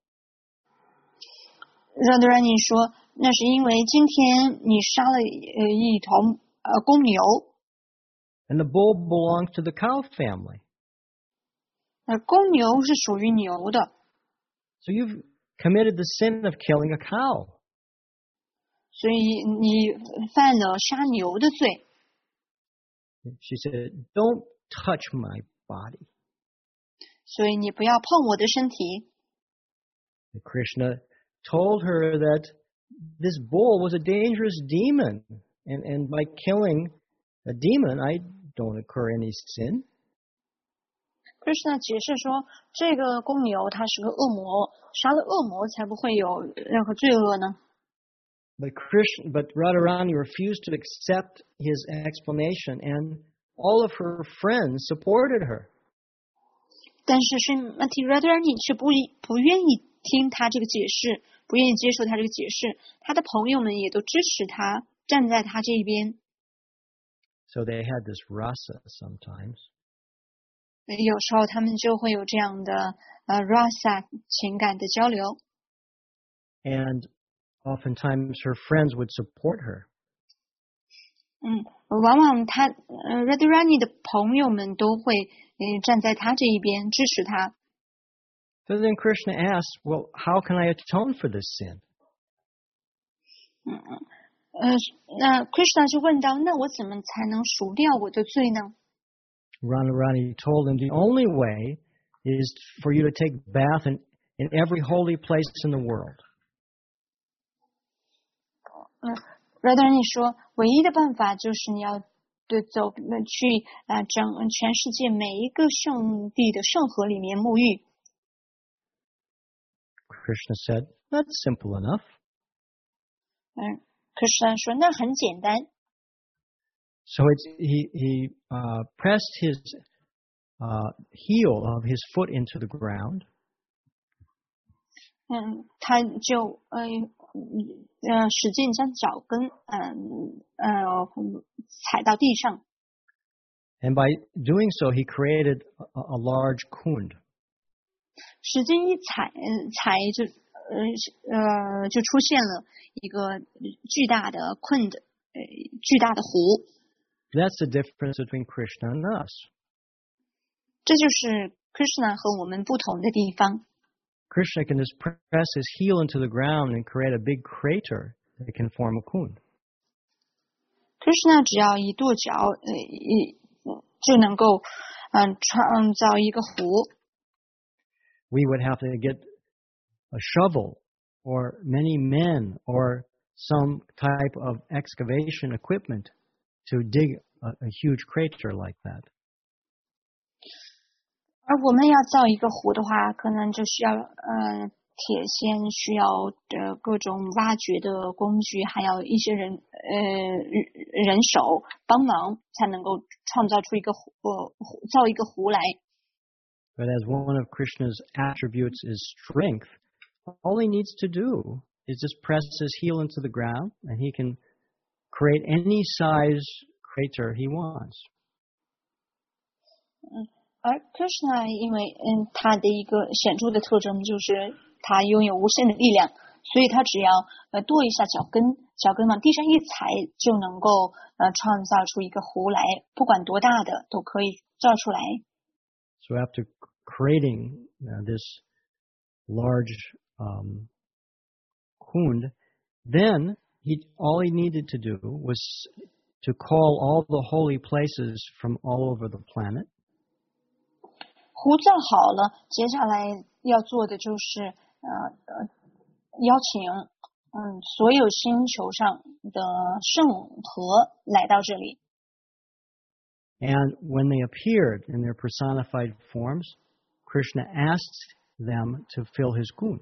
Radharani 说，那是因为今天你杀了呃一头呃公牛。
And the bull belongs to the cow family.
那公牛是属于牛的。
So you've committed the sin of killing a cow.
所以你犯了杀牛的罪。
She said, "Don't touch my body."
所以你不要碰我的身体。
And Krishna told her that this bull was a dangerous demon, and, and by killing a demon, I don't incur any sin.
Krishna 解释说，这个公牛它是个恶魔，杀了恶魔才不会有任何罪恶呢。
But Krishna, but Radharani refused to accept his explanation, and all of her friends supported her.
但是Srimati Radharani 却不不愿意听他这个解释，不愿意接受他这个解释，他的朋友们也都支持他，站在他这一边。
So they had this rasa sometimes.
有时候他们就会有这样的呃 rasa 情感的交流。
And oftentimes her friends would support her.
嗯，往往他呃 Radharani 的朋友们都会呃站在他这一边支持他。
So then Krishna asked, "Well, how can I atone for this sin?"
嗯嗯呃，那 Krishna 就问到，那我怎么才能赎掉我的罪呢？
Radharani told him, "The only way is for you to take bath in, in every holy place in the world."
嗯 ，Radharani 说，唯一的办法就是你要对走去啊、呃、整全世界每一个圣地的圣河里面沐浴。
Krishna said, "That's simple enough."
嗯 ，Krishna 说那很简单。
So it's, he he uh, pressed his uh, heel of his foot into the ground.
嗯，他就呃呃使劲将脚跟嗯呃踩到地上。
And by doing so, he created a, a large kund.
使劲一踩，嗯，踩就呃呃就出现了一个巨大的困的呃巨大的湖。
That's the difference between Krishna and us.
这就是 Krishna 和我们不同的地方。
Krishna can just press his heel into the ground and create a big crater that can form a kund.
Krishna 只要一跺脚，呃，一就能够嗯创造一个湖。
We would have to get a shovel or many men or some type of excavation equipment to dig a, a huge crater like that.
而我们要造一个湖的话，可能就需要嗯铁锨，需要的各种挖掘的工具，还要一些人呃人手帮忙，才能够创造出一个湖呃造一个湖来。
But as one of Krishna's attributes is strength, all he needs to do is just press his heel into the ground, and he can create any size crater he wants.
嗯，而 Krishna 因为嗯他的一个显著的特征就是他拥有无限的力量，所以他只要呃跺一下脚跟，脚跟往地上一踩，就能够呃创造出一个湖来，不管多大的都可以造出来。
So after creating uh, this large um, kund, then he all he needed to do was to call all the holy places from all over the planet.
湖造好了，接下来要做的就是呃呃邀请嗯所有星球上的圣河来到这里。
And when they appeared in their personified forms, Krishna asked them to fill his kund.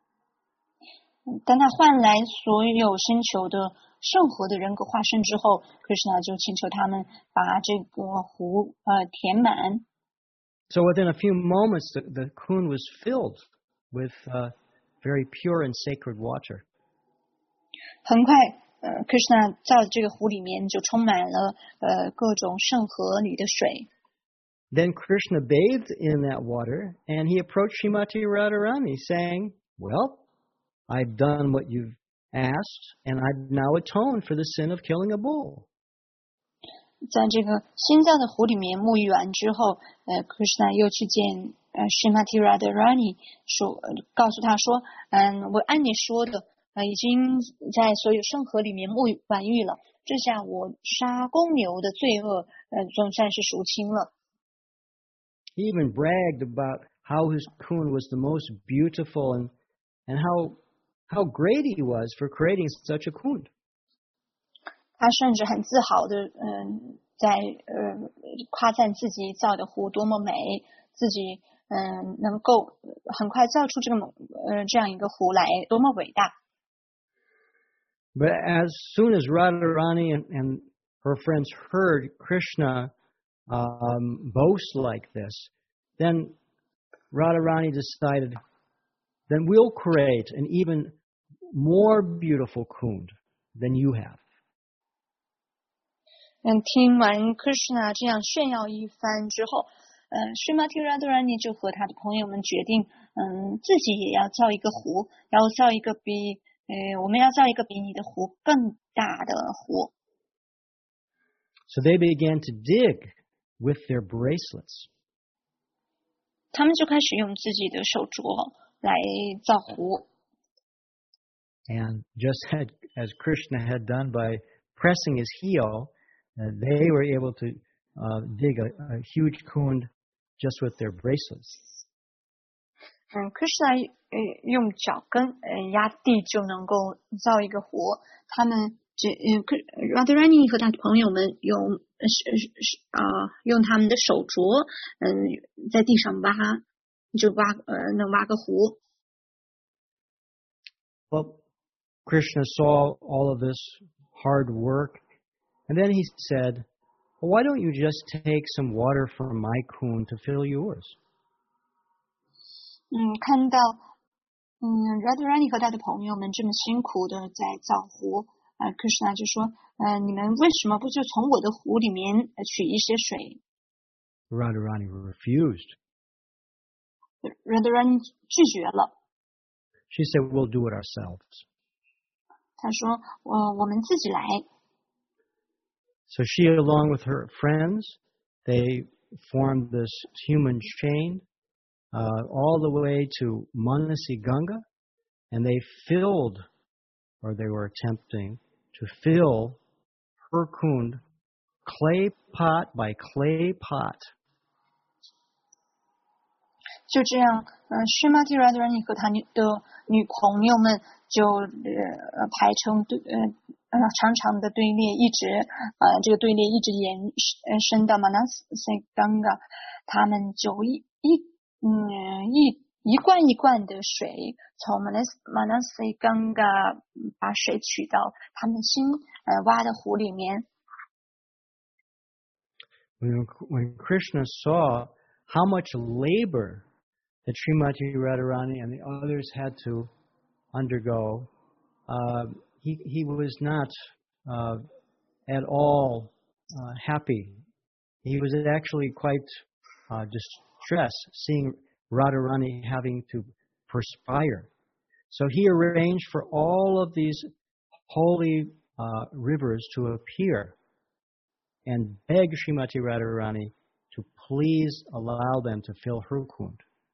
当他换来所有星球的圣河的人格化身之后 ，Krishna 就请求他们把这个湖呃填满。
So within a few moments, the, the kund was filled with uh, very pure and sacred water.
很快，呃 ，Krishna 造的这个湖里面就充满了呃各种圣河里的水。
Then Krishna bathed in that water, and he approached Srimati Radharani, saying, "Well, I've done what you've asked, and I've now atoned for the sin of killing a bull."
在这个新造的湖里面沐浴完之后，呃 ，Krishna 又去见呃 Srimati Radharani， 说、呃、告诉他说，嗯，我按你说的，呃，已经在所有圣河里面沐浴完浴了，这下我杀公牛的罪恶，呃，总算是赎清了。
He even bragged about how his kund was the most beautiful and and how how great he was for creating such a kund.
他甚至很自豪的，嗯，在呃夸赞自己造的湖多么美，自己嗯能够很快造出这个呃这样一个湖来，多么伟大。
But as soon as Radharani and, and her friends heard Krishna um, boast like this, then Radharani decided, then we'll create an even more beautiful kund than you have.
嗯，听完 Krishna 这样炫耀一番之后，呃 Srimati Radharani 就和他的朋友们决定，嗯，自己也要造一个湖，要造一个比，呃，我们要造一个比你的湖更大的湖。
So they began to dig with their bracelets.
他们就开始用自己的手镯来造湖。
And just had, as Krishna had done by pressing his heel, uh, they were able to uh, dig a, a huge kund just with their bracelets.
嗯 ，Krishna 呃用脚跟呃压地就能够造一个湖。他们这呃 Radharani 和他的朋友们用是是啊、呃、用他们的手镯嗯、呃、在地上挖，就挖呃能挖个湖。
Well, Krishna saw all of this hard work, and then he said, well, why don't you just take some water from my kund to fill yours?
嗯，看到嗯 Radharani 和他的朋友们这么辛苦的在造湖，啊、呃、，Krishna 就说，呃，你们为什么不就从我的湖里面取一些水
Radharani refused.
？Radharani 拒绝了，
She said, we'll do it ourselves.
他说，我我们自己来。
So she, along with her friends, they formed this human chain uh, all the way to Manasi Ganga, and they filled, or they were attempting to fill her kund, clay pot by clay pot,
就这样，嗯、呃， Srimati Radharani 和他女的女朋友们就呃排成对呃呃长长的队列，一直呃这个队列一直延伸到 Manasai Ganga， 他们就一一嗯一一罐一罐的水从 Manasai Ganga 把水取到他们新呃挖的湖里面。
When, when Krishna saw how much labor that Srimati Radharani and the others had to undergo, uh, he, he was not uh, at all uh, happy. He was actually quite uh, distressed seeing Radharani having to perspire. So he arranged for all of these holy uh, rivers to appear and begged Srimati Radharani to please allow them to fill her kund.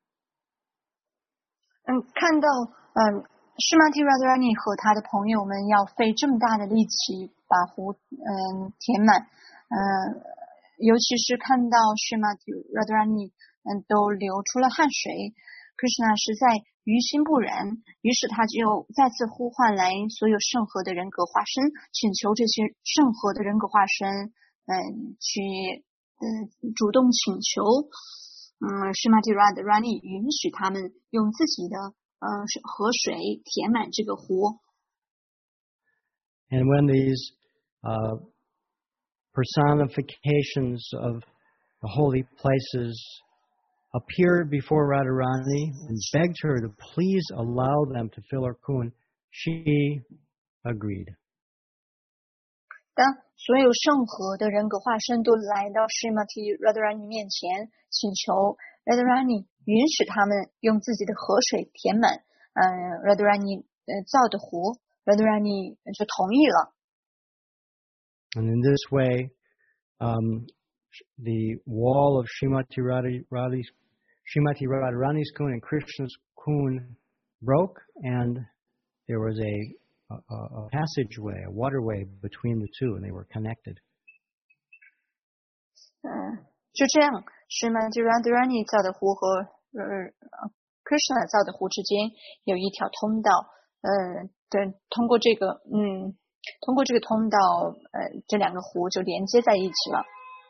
嗯，看到嗯 Srimati Radharani 和他的朋友们要费这么大的力气把湖嗯填满，嗯，尤其是看到 Srimati Radharani 嗯都流出了汗水 ，Krishna 实在于心不忍，于是他就再次呼唤来所有圣河的人格化身，请求这些圣河的人格化身。嗯，去嗯主动请求，嗯 ，Srimati Radharani 允许他们用自己的呃河水填满这个湖。
And when these uh, personifications of the holy places appeared before Radharani and begged her to please allow them to fill her kund, she agreed.
当所有圣河的人格化身都来到 Srimati Radharani 面前，请求 Radharani 允许他们用自己的河水填满，嗯 ，Radharani 呃造的湖 ，Radharani 就同意了。
And in this way, um, the wall of Srimati Radharani's Srimati Radharani's kund and Krishna's kund broke, and there was a A, a passageway, a waterway between the two, and they were connected.
嗯，就这样 ，Srimati Radharani 造的湖和呃 Krishna 造的湖之间有一条通道，呃，对，通过这个，嗯，通过这个通道，呃，这两个湖就连接在一起了。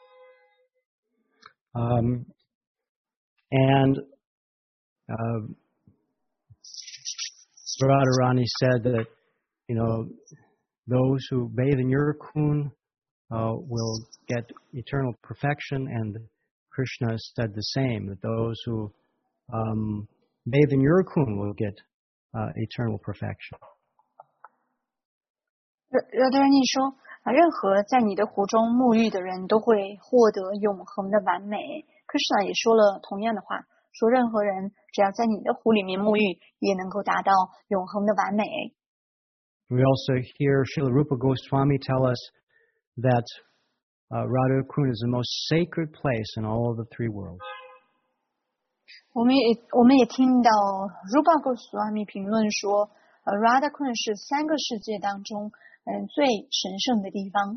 Um, and uh, Radharani said that, you know, those who bathe in your kund uh, will get eternal perfection, and Krishna said the same, that those who um, bathe in your kund will get uh, eternal perfection.
Radharani 说，啊，任何在你的湖中沐浴的人都会获得永恒的完美。Krishna 也说了同样的话，说任何人只要在你的湖里面沐浴，也能够达到永恒的完美。
We also hear Srila Rupa Goswami tell us that uh, Radha Kund is the most sacred place in all of the three worlds.
我们也我们也听到 Rupa Goswami 评论说，呃 Radha Kund 是三个世界当中嗯最神圣的地方。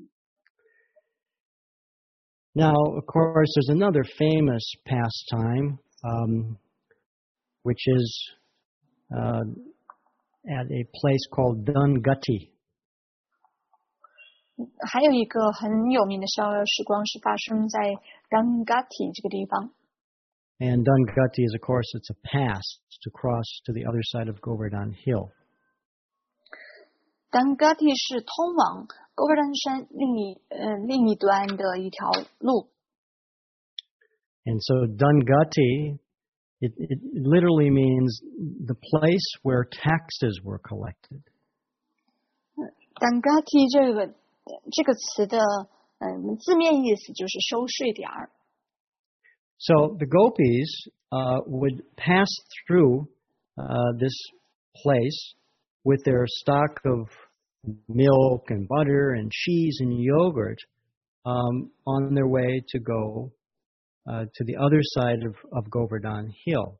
Now, of course, there's another famous pastime, um, which is uh, at a place called Dungati.
还有一个很有名的逍遥时光是发生在 Dungati 这个地方。
And Dungati is, of course, it's a pass to cross to the other side of Govardhan Hill.
Dungati 是通往govardhan山另一呃另一端的一条路。
And so Dungati, it, it literally means the place where taxes were collected.
Dungati 这个这个词的嗯字面意思就是收税点儿。
So the gopis uh, would pass through uh, this place with their stock of milk and butter and cheese and yogurt um, on their way to go uh, to the other side of, of Govardhan Hill.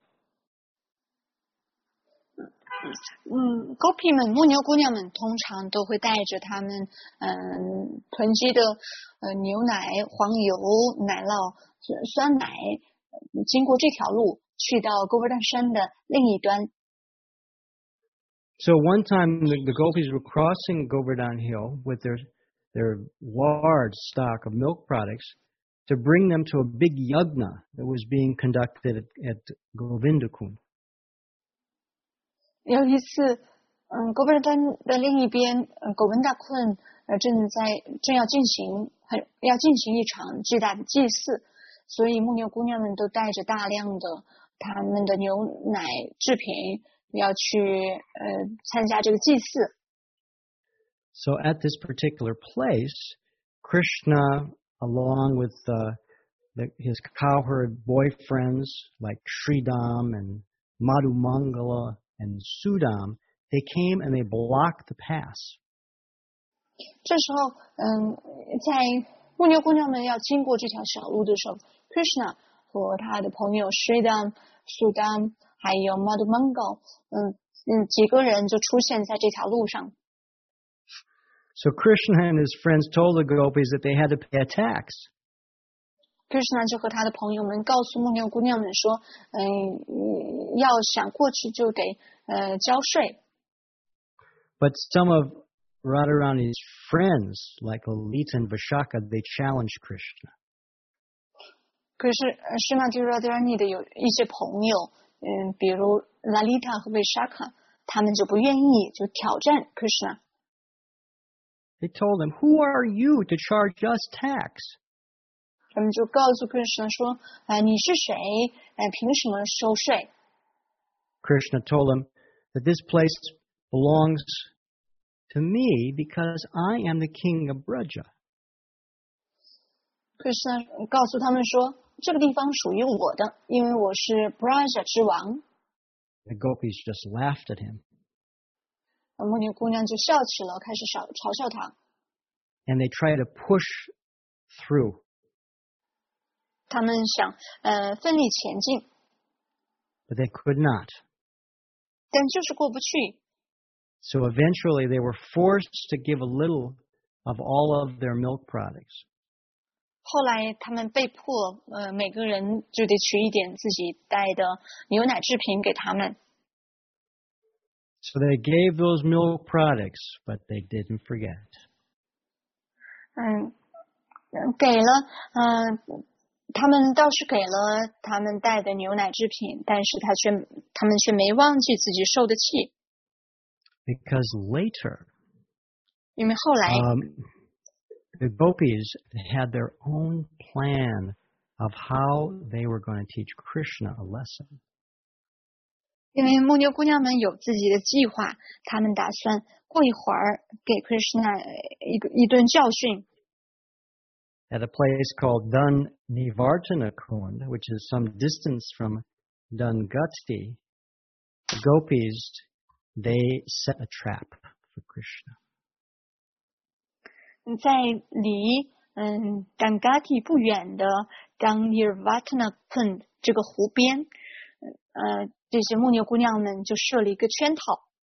嗯 ，Gopi 们、牧牛姑娘们通常都会带着他们嗯囤积的呃牛奶、黄油、奶酪、酸奶，经过这条路去到 Govardhan 山的另一端。
So one time the, the gopis were crossing Govardhan Hill with their their large stock of milk products to bring them to a big yagna that was being conducted at, at Govindakund.
有一次，嗯 ，Govardhan 的另一边，呃 ，Govindakund 呃正在正要进行很要进行一场巨大的祭祀，所以牧牛姑娘们都带着大量的他们的牛奶制品。要去呃参加这个祭祀。
So at this particular place, Krishna, along with uh, the, his cowherd boyfriends like Sridham and Madhumangala and Sudam, they came and they blocked the pass.
这时候，嗯，在牧牛姑娘们要经过这条小路的时候 ，Krishna 和他的朋友 Sridham、Sudam。还有 Madhumangal， 嗯嗯，几个人就出现在这条路上。
So Krishna and his friends told the gopis that they had to pay a tax.
Krishna 就和他的朋友们告诉牧牛姑娘们说，嗯，要想过去就得呃交税。
But some of Radharani's friends, like Lalita and Vishaka, they challenged Krishna.
可是施玛蒂 Radharani 的有一些朋友。嗯，比如 Lalita 和 Vishaka， 他们就不愿意，就挑战 Krishna。
They told him, "Who are you to charge us tax?"
他们就告诉 Krishna 说：“啊、呃，你是谁？哎、呃，凭什么收税
？”Krishna told him that this place belongs to me because I am the king of Braja.
Krishna 告诉他们说。这个地方属于我的，因为我是 Braja 之王。
The gopis just laughed at him.
牧牛姑娘就笑起了，开始嘲嘲笑他。
And they tried to push through.
他们想呃奋力前进。
But they could not.
但就是过不去。
So eventually they were forced to give a little of all of their milk products.
后来他们被迫，呃，每个人就得取一点自己带的牛奶制品给他们。
So they gave those milk products, but they didn't forget.
嗯，给了，嗯、呃，他们倒是给了他们带的牛奶制品，但是他却，他们却没忘记自己受的气。
Because later,
因为后来。
Um, The gopis had their own plan of how they were going to teach Krishna a lesson.
因为牧牛姑娘们有自己的计划，他们打算过一会儿给 Krishna 一个一顿教训。
At a place called Dun Nivartanakund, which is some distance from Dungati, the gopis, they set a trap for Krishna.
在离嗯 Dungati 不远的 Dun-Nivartanakund 这个湖边，呃，这些牧牛姑娘们就设了一个圈套。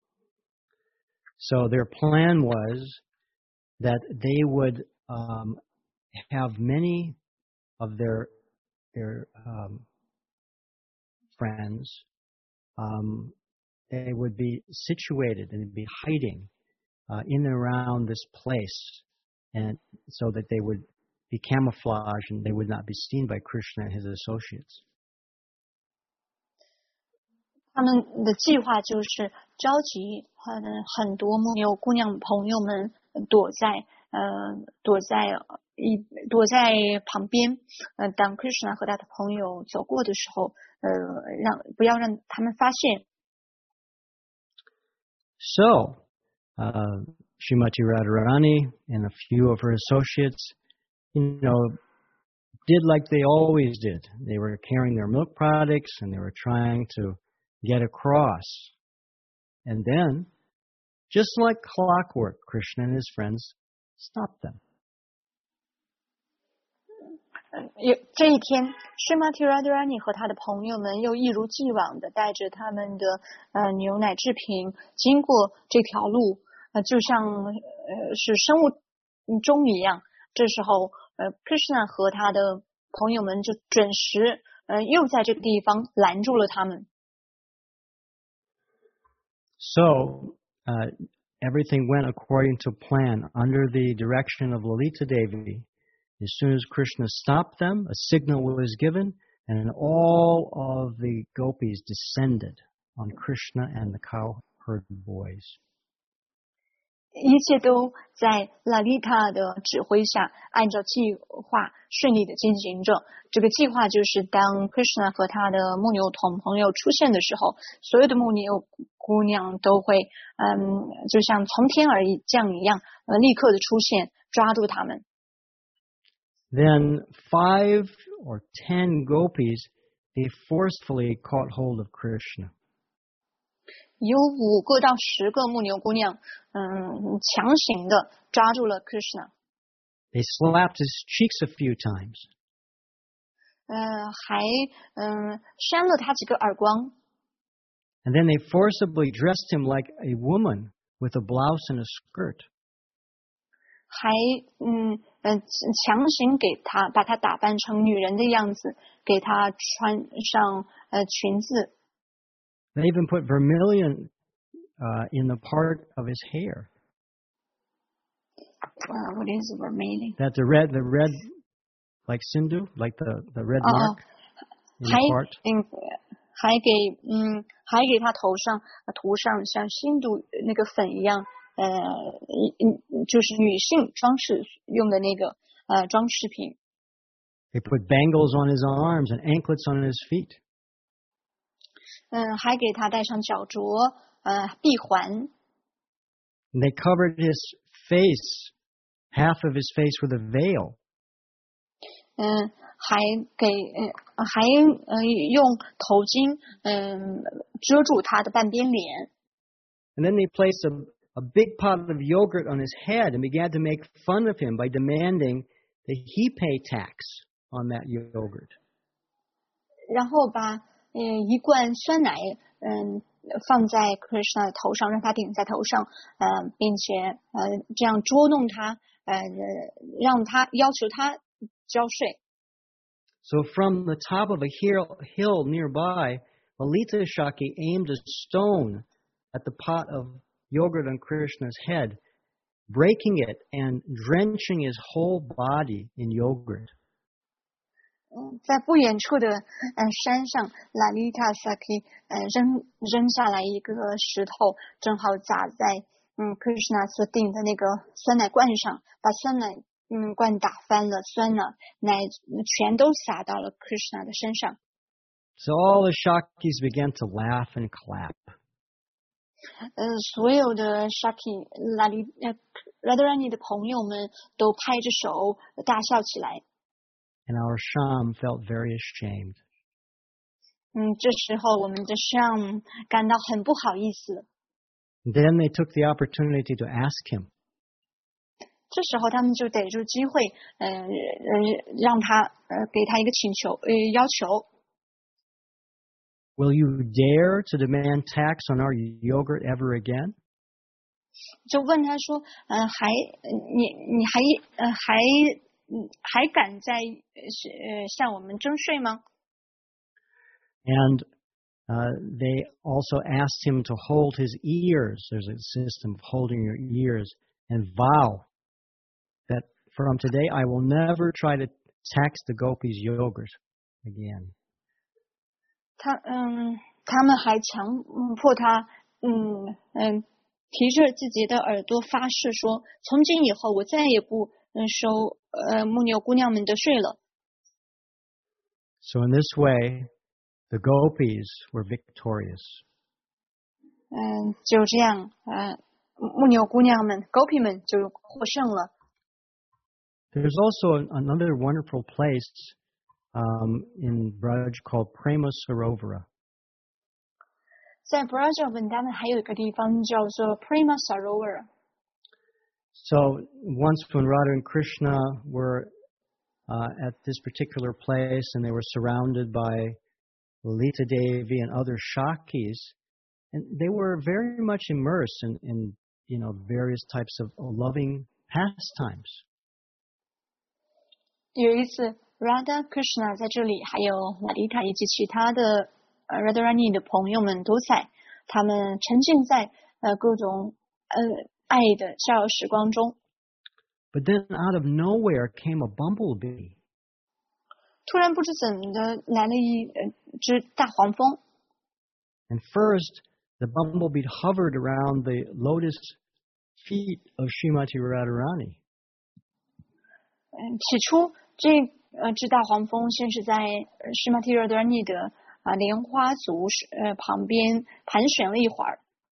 So their plan was that they would um, have many of their their um, friends. Um, they would be situated and be hiding uh, in and around this place. And so that they would be camouflaged and they would not be seen by Krishna and his associates.
他们的计划就是召集很很多牧牛姑娘朋友们躲在呃躲在一躲在旁边，呃，当 Krishna 和他的朋友走过的时候，呃，让不要让他们发现。
So, uh, Srimati Radharani and a few of her associates, you know, did like they always did. They were carrying their milk products and they were trying to get across. And then, just like clockwork, Krishna and his friends stopped them.
有这一天 Srimati Radharani 和他的朋友们又一如既往的带着他们的呃牛奶制品经过这条路，呃，就像呃是生物钟一样。这时候，呃 ，Krishna 和他的朋友们就准时呃，又在这个地方拦住了他们。
So, uh, everything went according to plan under the direction of Lalita Devi. As soon as Krishna stopped them, a signal was given, and all of the gopis descended on Krishna and the cowherd boys.
一切都在拉丽塔的指挥下，按照计划顺利的进行着。这个计划就是，当 Krishna 和他的牧牛童朋友出现的时候，所有的牧牛姑娘都会，嗯，就像从天而降一样，呃，立刻的出现，抓住他们。
Then five or ten gopis, they forcefully caught hold of Krishna.
有五个到十个牧牛姑娘，嗯，强行的抓住了 Krishna.
They slapped his cheeks a few times.
呃，还嗯扇了他几个耳光。
And then they forcibly dressed him like a woman with a blouse and a skirt.
还嗯呃强行给他把他打扮成女人的样子，给他穿上呃裙子。
They even put vermilion uh, in the part of his hair.
Uh, what is vermilion?
That the red, the red, like Sindhu, like the, the red
uh,
mark in the part.
嗯，还给嗯还给他头上涂上像新度那个粉一样，呃，嗯，就是女性装饰用的那个呃装饰品。
They put bangles on his arms and anklets on his feet.
嗯，还给他戴上脚镯，呃，臂环。
And they covered his face, half of his face with a veil.
嗯，还给嗯还呃用头巾嗯遮住他的半边脸。
And then they placed a, a big pot of yogurt on his head and began to make fun of him by demanding that he pay tax on that yogurt.
然后把呃一罐酸奶嗯放在 Krishna 的头上，让他顶在头上，呃，并且呃这样捉弄他，呃让他要求他交税。
So from the top of a hill, hill nearby, Lalita Shakti aimed a stone at the pot of yogurt on Krishna's head, breaking it and drenching his whole body in yogurt.
嗯，在不远处的嗯山上，拉丽塔萨克呃扔扔下来一个石头，正好砸在嗯 Krishna 所顶的那个酸奶罐上，把酸奶嗯罐打翻了，酸奶奶全都洒到了 Krishna 的身上。
So all the Shaktis began to laugh and clap.
呃，所有的 Shakti 拉丽呃 Radharani 的朋友们都拍着手大笑起来。
And our Sham felt very ashamed.
嗯，这时候我们的 Sham 感到很不好意思。
Then they took the opportunity to ask him.
这时候他们就逮住机会，呃呃，让他呃给他一个请求，呃要求。
Will you dare to demand tax on our yogurt ever again?
就问他说，呃，还你你还呃还还敢在呃向我们征税吗？
And uh, they also asked him to hold his ears. There's a system of holding your ears and vow that from today I will never try to tax the gopis' yogurt again.
他嗯，他们还强迫他嗯嗯提着自己的耳朵发誓说，从今以后我再也不嗯收呃牧牛姑娘们的税了。
So in this way, the gopis were victorious.
嗯，就这样，呃，牧牛姑娘们 ，gopi 们就获胜了。
There's also an, another wonderful place um, in Braj called Prema Sarovara.
在 Braj of Vrindavan 还有一个地方叫做 Prema Sarovar。
So once when Radha and Krishna were uh, at this particular place and they were surrounded by Lalita Devi and other Shaktis, and they were very much immersed in, in you know, various types of loving pastimes.
有一次， Radha Krishna 在这里，还有 Lalita 以及其他的呃 Radharani 的朋友们都在，他们沉浸在呃各种呃爱的逍遥时光中。
But then out of nowhere came a bumblebee.
突然不知怎的来了一呃只大黄蜂。
And first, the bumblebee hovered around the lotus feet of Srimati Radharani.
嗯，起初这呃只大黄蜂先是在 Srimati Radharani 的啊莲花足呃旁边盘旋了一会儿。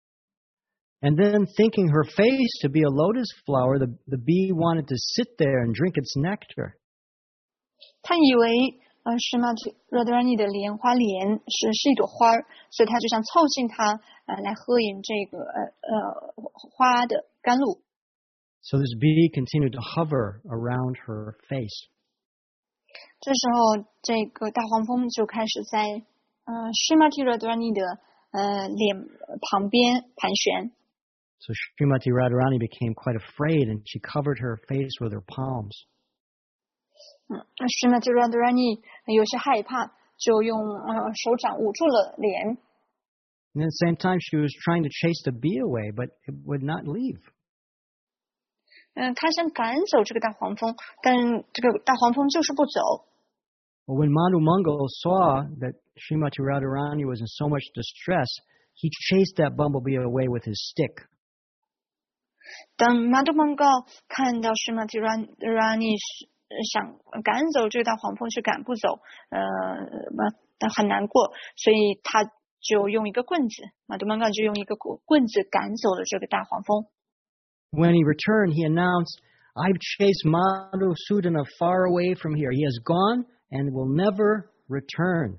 And then, thinking her face to be a lotus flower, the, the bee wanted to sit there and drink its nectar.
他以为呃 Srimati Radharani 的莲花莲是是一朵花儿，所以他就想凑近它呃来喝饮这个呃呃花的甘露。
So this bee continued to hover around her face.
这时候，这个大黄蜂就开始在呃 Srimati Radharani 的呃脸旁边盘旋。
So Srimati Radharani became quite afraid, and she covered her face with her palms.
嗯 ，Srimati Radharani 有些害怕，就用呃手掌捂住了脸。
And at the same time, she was trying to chase the bee away, but it would not leave.
嗯，他想赶走这个大黄蜂，但这个大黄蜂就是不走。
Well, when Madhu Mangal saw that Srimati Radharani was in so much distress, he chased that bumblebee away with his stick.
当马杜曼高看到 Srimati Radharani 想赶走这个大黄蜂，却赶不走，呃，但很难过，所以他就用一个棍子，马杜曼高就用一个棍子赶走了这个大黄蜂。
When he returned, he announced, "I've chased Madhusudana far away from here. He has gone and will never return."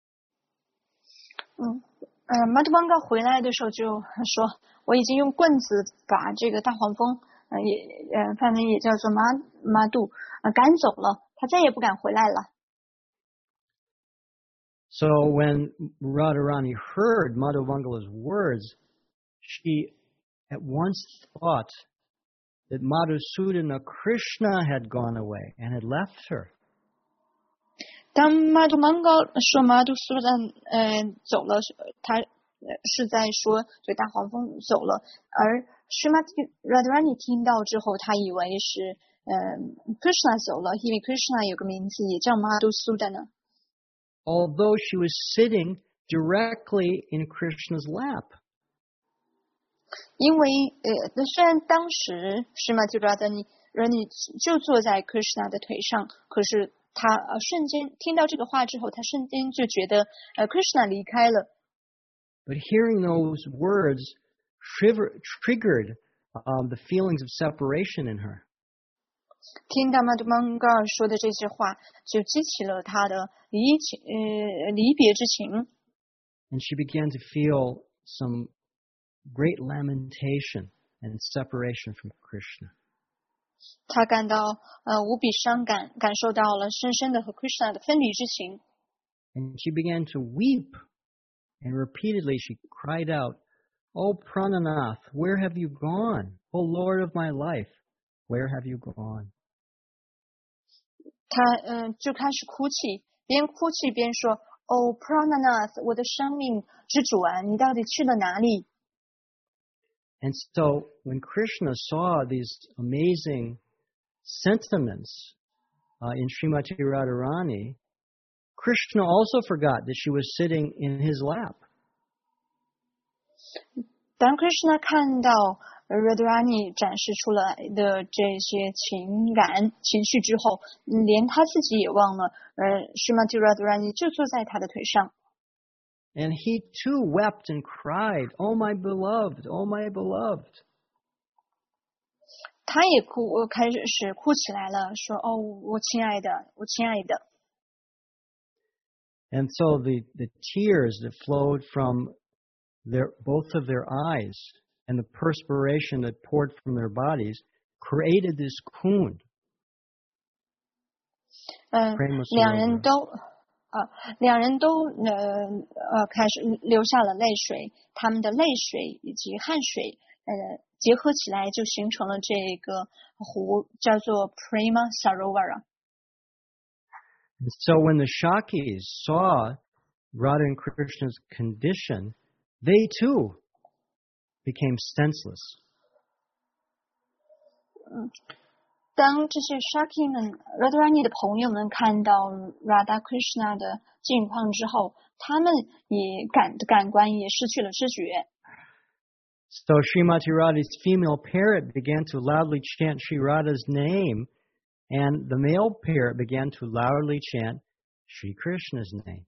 嗯，呃，马杜曼高回来的时候就说，我已经用棍子把这个大黄蜂，呃，也呃，范围也叫做马马杜，呃，赶走了，他再也不敢回来了。
So when Radharani heard Madhumangala's words, she at once thought that Madhusudana Krishna had gone away and had left her.
当马杜曼高说马杜苏丹呃走了，他是在说这大黄蜂走了，而 Srimati Radharani 听到之后，他以为是呃 Krishna 走了，因为 Krishna 有个名字也叫马杜苏丹呢。
Although she was sitting directly in Krishna's lap.
因为呃，虽然当时 Srimati Radharani 就坐在 Krishna 的腿上，可是他呃瞬间听到这个话之后，他瞬间就觉得呃 Krishna 离开了。
But hearing those words trigger, triggered um, the feelings of separation in her.
听到 Madhumanga 说的这些话，就激起了他的离情呃离别之情。
And she began to feel some great lamentation and separation from Krishna.
他感到呃无比伤感，感受到了深深的和 Krishna 的分离之情。
And she began to weep, and repeatedly she cried out, "O Prananath, where have you gone? O Lord of my life, where have you gone?"
他嗯、呃、就开始哭泣，边哭泣边说：“哦 Prananath， 我的生命之主啊，你到底去了哪里？”
And so when Krishna saw these amazing sentiments uh, in Srimati Radharani, Krishna also forgot that she was sitting in his lap.
当 Krishna 看到 Radharani 展示出来的这些情感情绪之后，连他自己也忘了，呃 Srimati Radharani 就坐在他的腿上。
And he too wept and cried, "Oh my beloved, oh my beloved."
他也哭，开始哭起来了，说：“哦，我亲爱的，我亲爱的。”
And so the, the tears that flowed from their, both of their eyes and the perspiration that poured from their bodies created this kund.
嗯，两人都啊，两人都呃呃开始流下了泪水，他们的泪水以及汗水呃结合起来，就形成了这个湖，叫做 Prema Sarovara。
And so when the Shakis saw Radha and Krishna's condition, they too became senseless.
嗯，当这些 Shaki 们 Radharani 的朋友们看到 Radha Krishna 的境况之后，他们也感感官也失去了知觉。
So Srimati Radha's female parrot began to loudly chant Sri Radha's name, and the male parrot began to loudly chant Sri Krishna's name.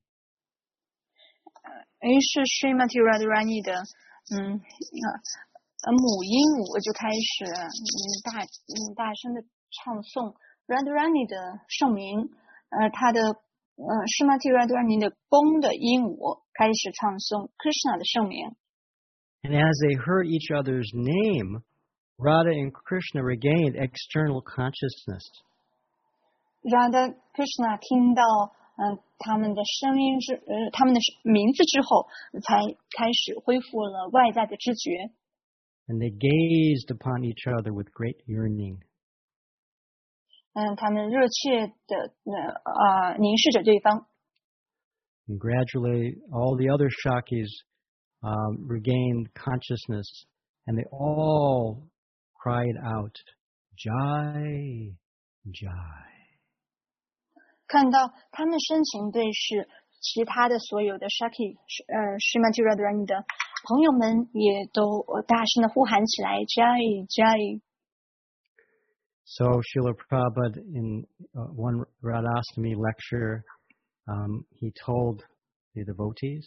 于是 Srimati Radharani 的嗯呃母鹦鹉就开始嗯大嗯大声的唱诵 Radharani 的圣名，呃他的呃 Srimati Radharani 的公的鹦鹉开始唱诵 Krishna 的圣名。
And as they heard each other's name, Radha and Krishna regained external consciousness.
Radha Krishna 听到嗯、呃、他们的声音之呃他们的名字之后，才开始恢复了外在的知觉。
And they gazed upon each other with great yearning.
嗯，他们热切的呃啊凝视着对方。
And gradually, all the other Shakis um, regained consciousness, and they all cried out, Jai, Jai.
看到他们深情对视，其他的所有的 Shaki 呃 Srimati Radharani 的朋友们也都大声的呼喊起来 Jai Jai。
So Srila Prabhupada in uh, one Radhastami lecture, um, he told the devotees,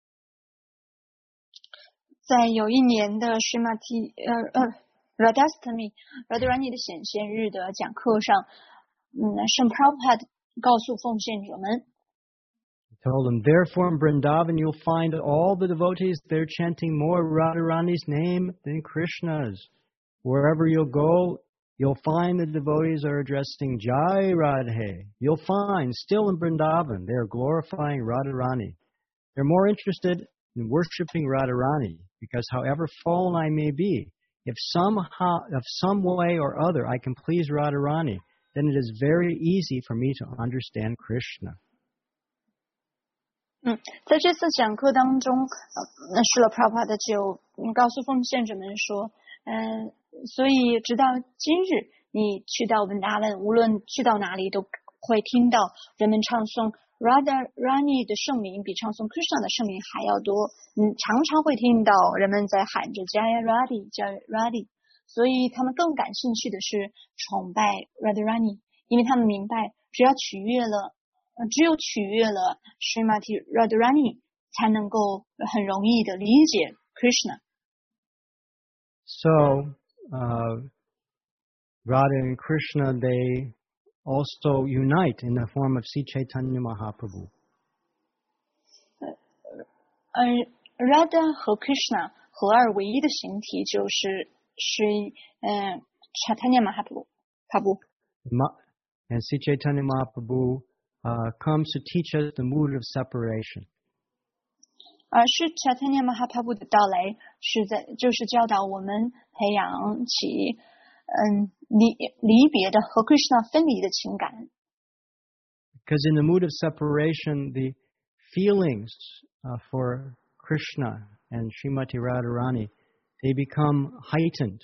在有一年的 Srimati 呃呃 Radhastami Radharani 的显现日的讲课上，嗯，圣 Prabhupada 告诉奉献者们。
He told them, therefore in Vrindavan you'll find all the devotees there chanting more Radharani's name than Krishna's. Wherever you'll go, you'll find the devotees are addressing Jai Radhe. You'll find still in Vrindavan they are glorifying Radharani. They're more interested in worshiping Radharani because however fallen I may be, if somehow, if some way or other I can please Radharani, then it is very easy for me to understand Krishna.
嗯，在这次讲课当中，呃，那施了 Prabhupada 就告诉奉献者们说，嗯、呃，所以直到今日，你去到文达文，无论去到哪里，都会听到人们唱诵 Radharani 的圣名比唱诵 Krishna 的圣名还要多。嗯，常常会听到人们在喊着 Jaya Radhi Jaya Radhi， 所以他们更感兴趣的是崇拜 Radharani， 因为他们明白，只要取悦了。只有取悦了 Srimati Radharani 才能够很容易的理解 Krishna。
So, uh, Radha and Krishna, they also unite in the form of Sri Chaitanya Mahaprabhu.
呃 Radha 和 Krishna 合二为一的形体就是 Sri 呃 Chaitanya Mahaprabhu。
And Sri Chaitanya Mahaprabhu Uh, comes to teach us the mood of separation.
而是 Chaitanya Mahaprabhu 的到来，是在就是教导我们培养起嗯离离别的和 Krishna 分离的情感。
Because in the mood of separation, the feelings uh, for Krishna and Srimati Radharani, they become heightened.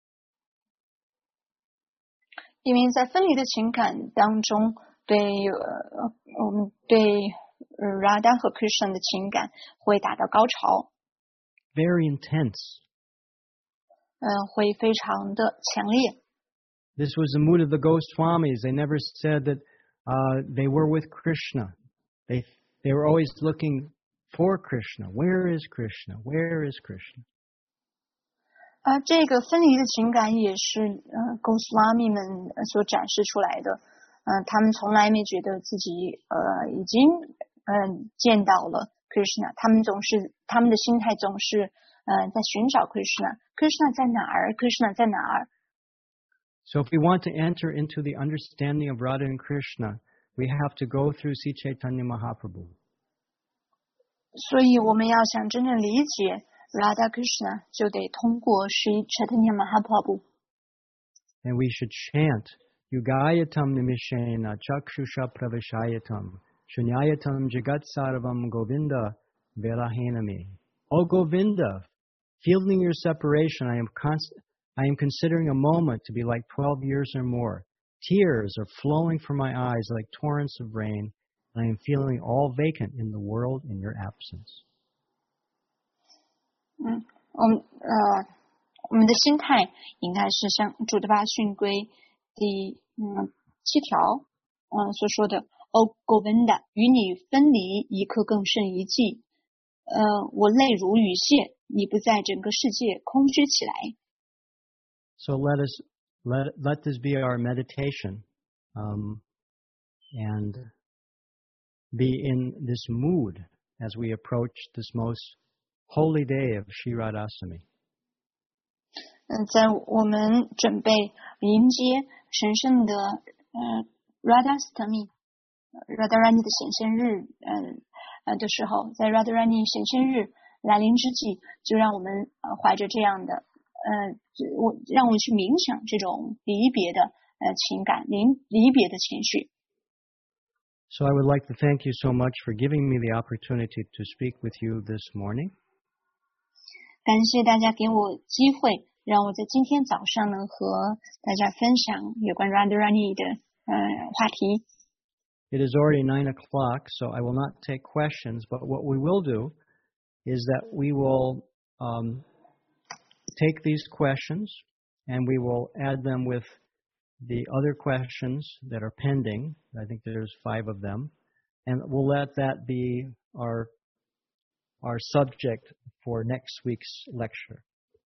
因为在分离的情感当中。对，呃，我们对 Radha 和 Krishna 的情感会达到高潮
，very intense，
呃，会非常的强烈。
This was the mood of the Goswamis. They never said that uh, they were with Krishna. They they were always looking for Krishna. Where is Krishna? Where is Krishna?
啊、呃，这个分离的情感也是呃 Goswami 们所展示出来的。嗯、呃，他们从来没觉得自己呃已经嗯、呃、见到了 Krishna， 他们总是他们的心态总是呃在寻找 Krishna，Krishna 在哪儿 ？Krishna 在哪儿
？So if we want to enter into the understanding of Radha and Krishna, we have to go through Sri Chaitanya Mahaprabhu.
所以我们要想真正理解 Radha Krishna， 就得通过 Sri Chaitanya Mahaprabhu。
And we should chant Yugayatam nimishena chakshusha pravishayatam shunyayatam jagat sarvam Govinda velahenami. O Govinda, feeling your separation, I am const- I am considering a moment to be like twelve years or more. Tears are flowing from my eyes like torrents of rain, and I am feeling all vacant in the world in your absence.
嗯，我们呃，我们的心态应该是像主的八训规第嗯七条嗯所说的 ，O Govinda， 与你分离一刻更胜一季。呃，我泪如雨泻，你不在整个世界空虚起来。
So let us let let this be our meditation, um, and be in this mood as we approach this most holy day of Shiradasami.
嗯，在我们准备迎接神圣的呃 Radhastami Radharani 的显现日，嗯呃的时候，在 Radharani 显现日来临之际，就让我们呃怀着这样的呃，我让我们去冥想这种离别的呃情感，离离别的情绪。
So I would like to thank you so much for giving me the opportunity to speak with you this morning.
感谢大家给我机会，让我在今天早上能和大家分享有关 Radharani 的呃话题。
It is already nine o'clock, so I will not take questions, but what we will do is that we will um, take these questions and we will add them with the other questions that are pending. I think there's five of them, and we'll let that be our our subject for next week's lecture.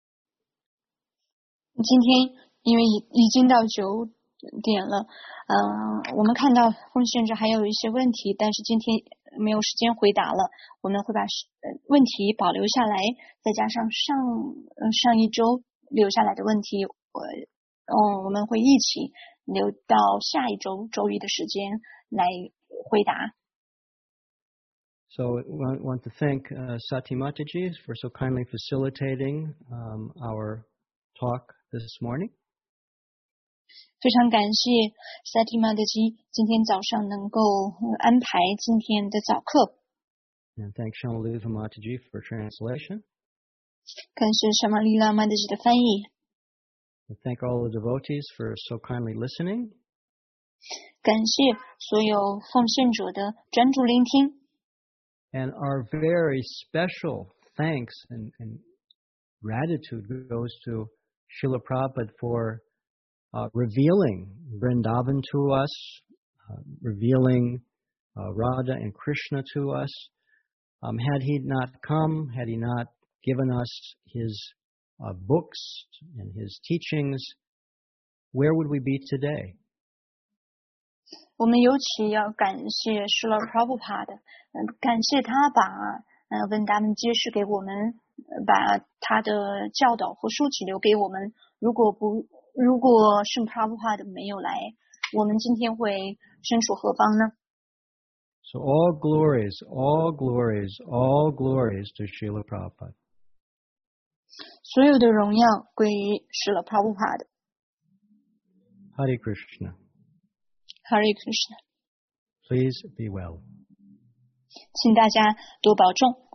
今天因为已已经到九点了，嗯、呃，我们看到奉献者还有一些问题，但是今天没有时间回答了，我们会把呃问题保留下来，再加上上呃上一周留下来的问题，我嗯我们会一起留到下一周周一的时间来回答。
So I want to thank uh, Sati Mataji for so kindly facilitating um, our talk this morning.
非常感谢 Sati Mataji 今天早上能够安排今天的早课。
And thank Shamaluva Mataji for translation.
感谢 Shamalila Mataji 的翻译。
And thank all the devotees for so kindly listening.
感谢所有奉献者的专注聆听。
And our very special thanks and, and gratitude goes to Srila Prabhupada for uh, revealing Vrindavan to us, uh, revealing uh, Radha and Krishna to us. Um, had he not come, had he not given us his uh, books and his teachings, where would we be today?
我们尤其要感谢 Srila Prabhupada， 嗯，感谢他把呃文达们揭示给我们，把他的教导和书籍留给我们。如果不，如果圣 Prabhupada 没有来，我们今天会身处何方呢？
So all glories, all glories, all glories to Srila Prabhupada.
所有的荣耀归于 Srila Prabhupada。
Hare Krishna.
Hare Krishna.
Please be well.
请大家多保重。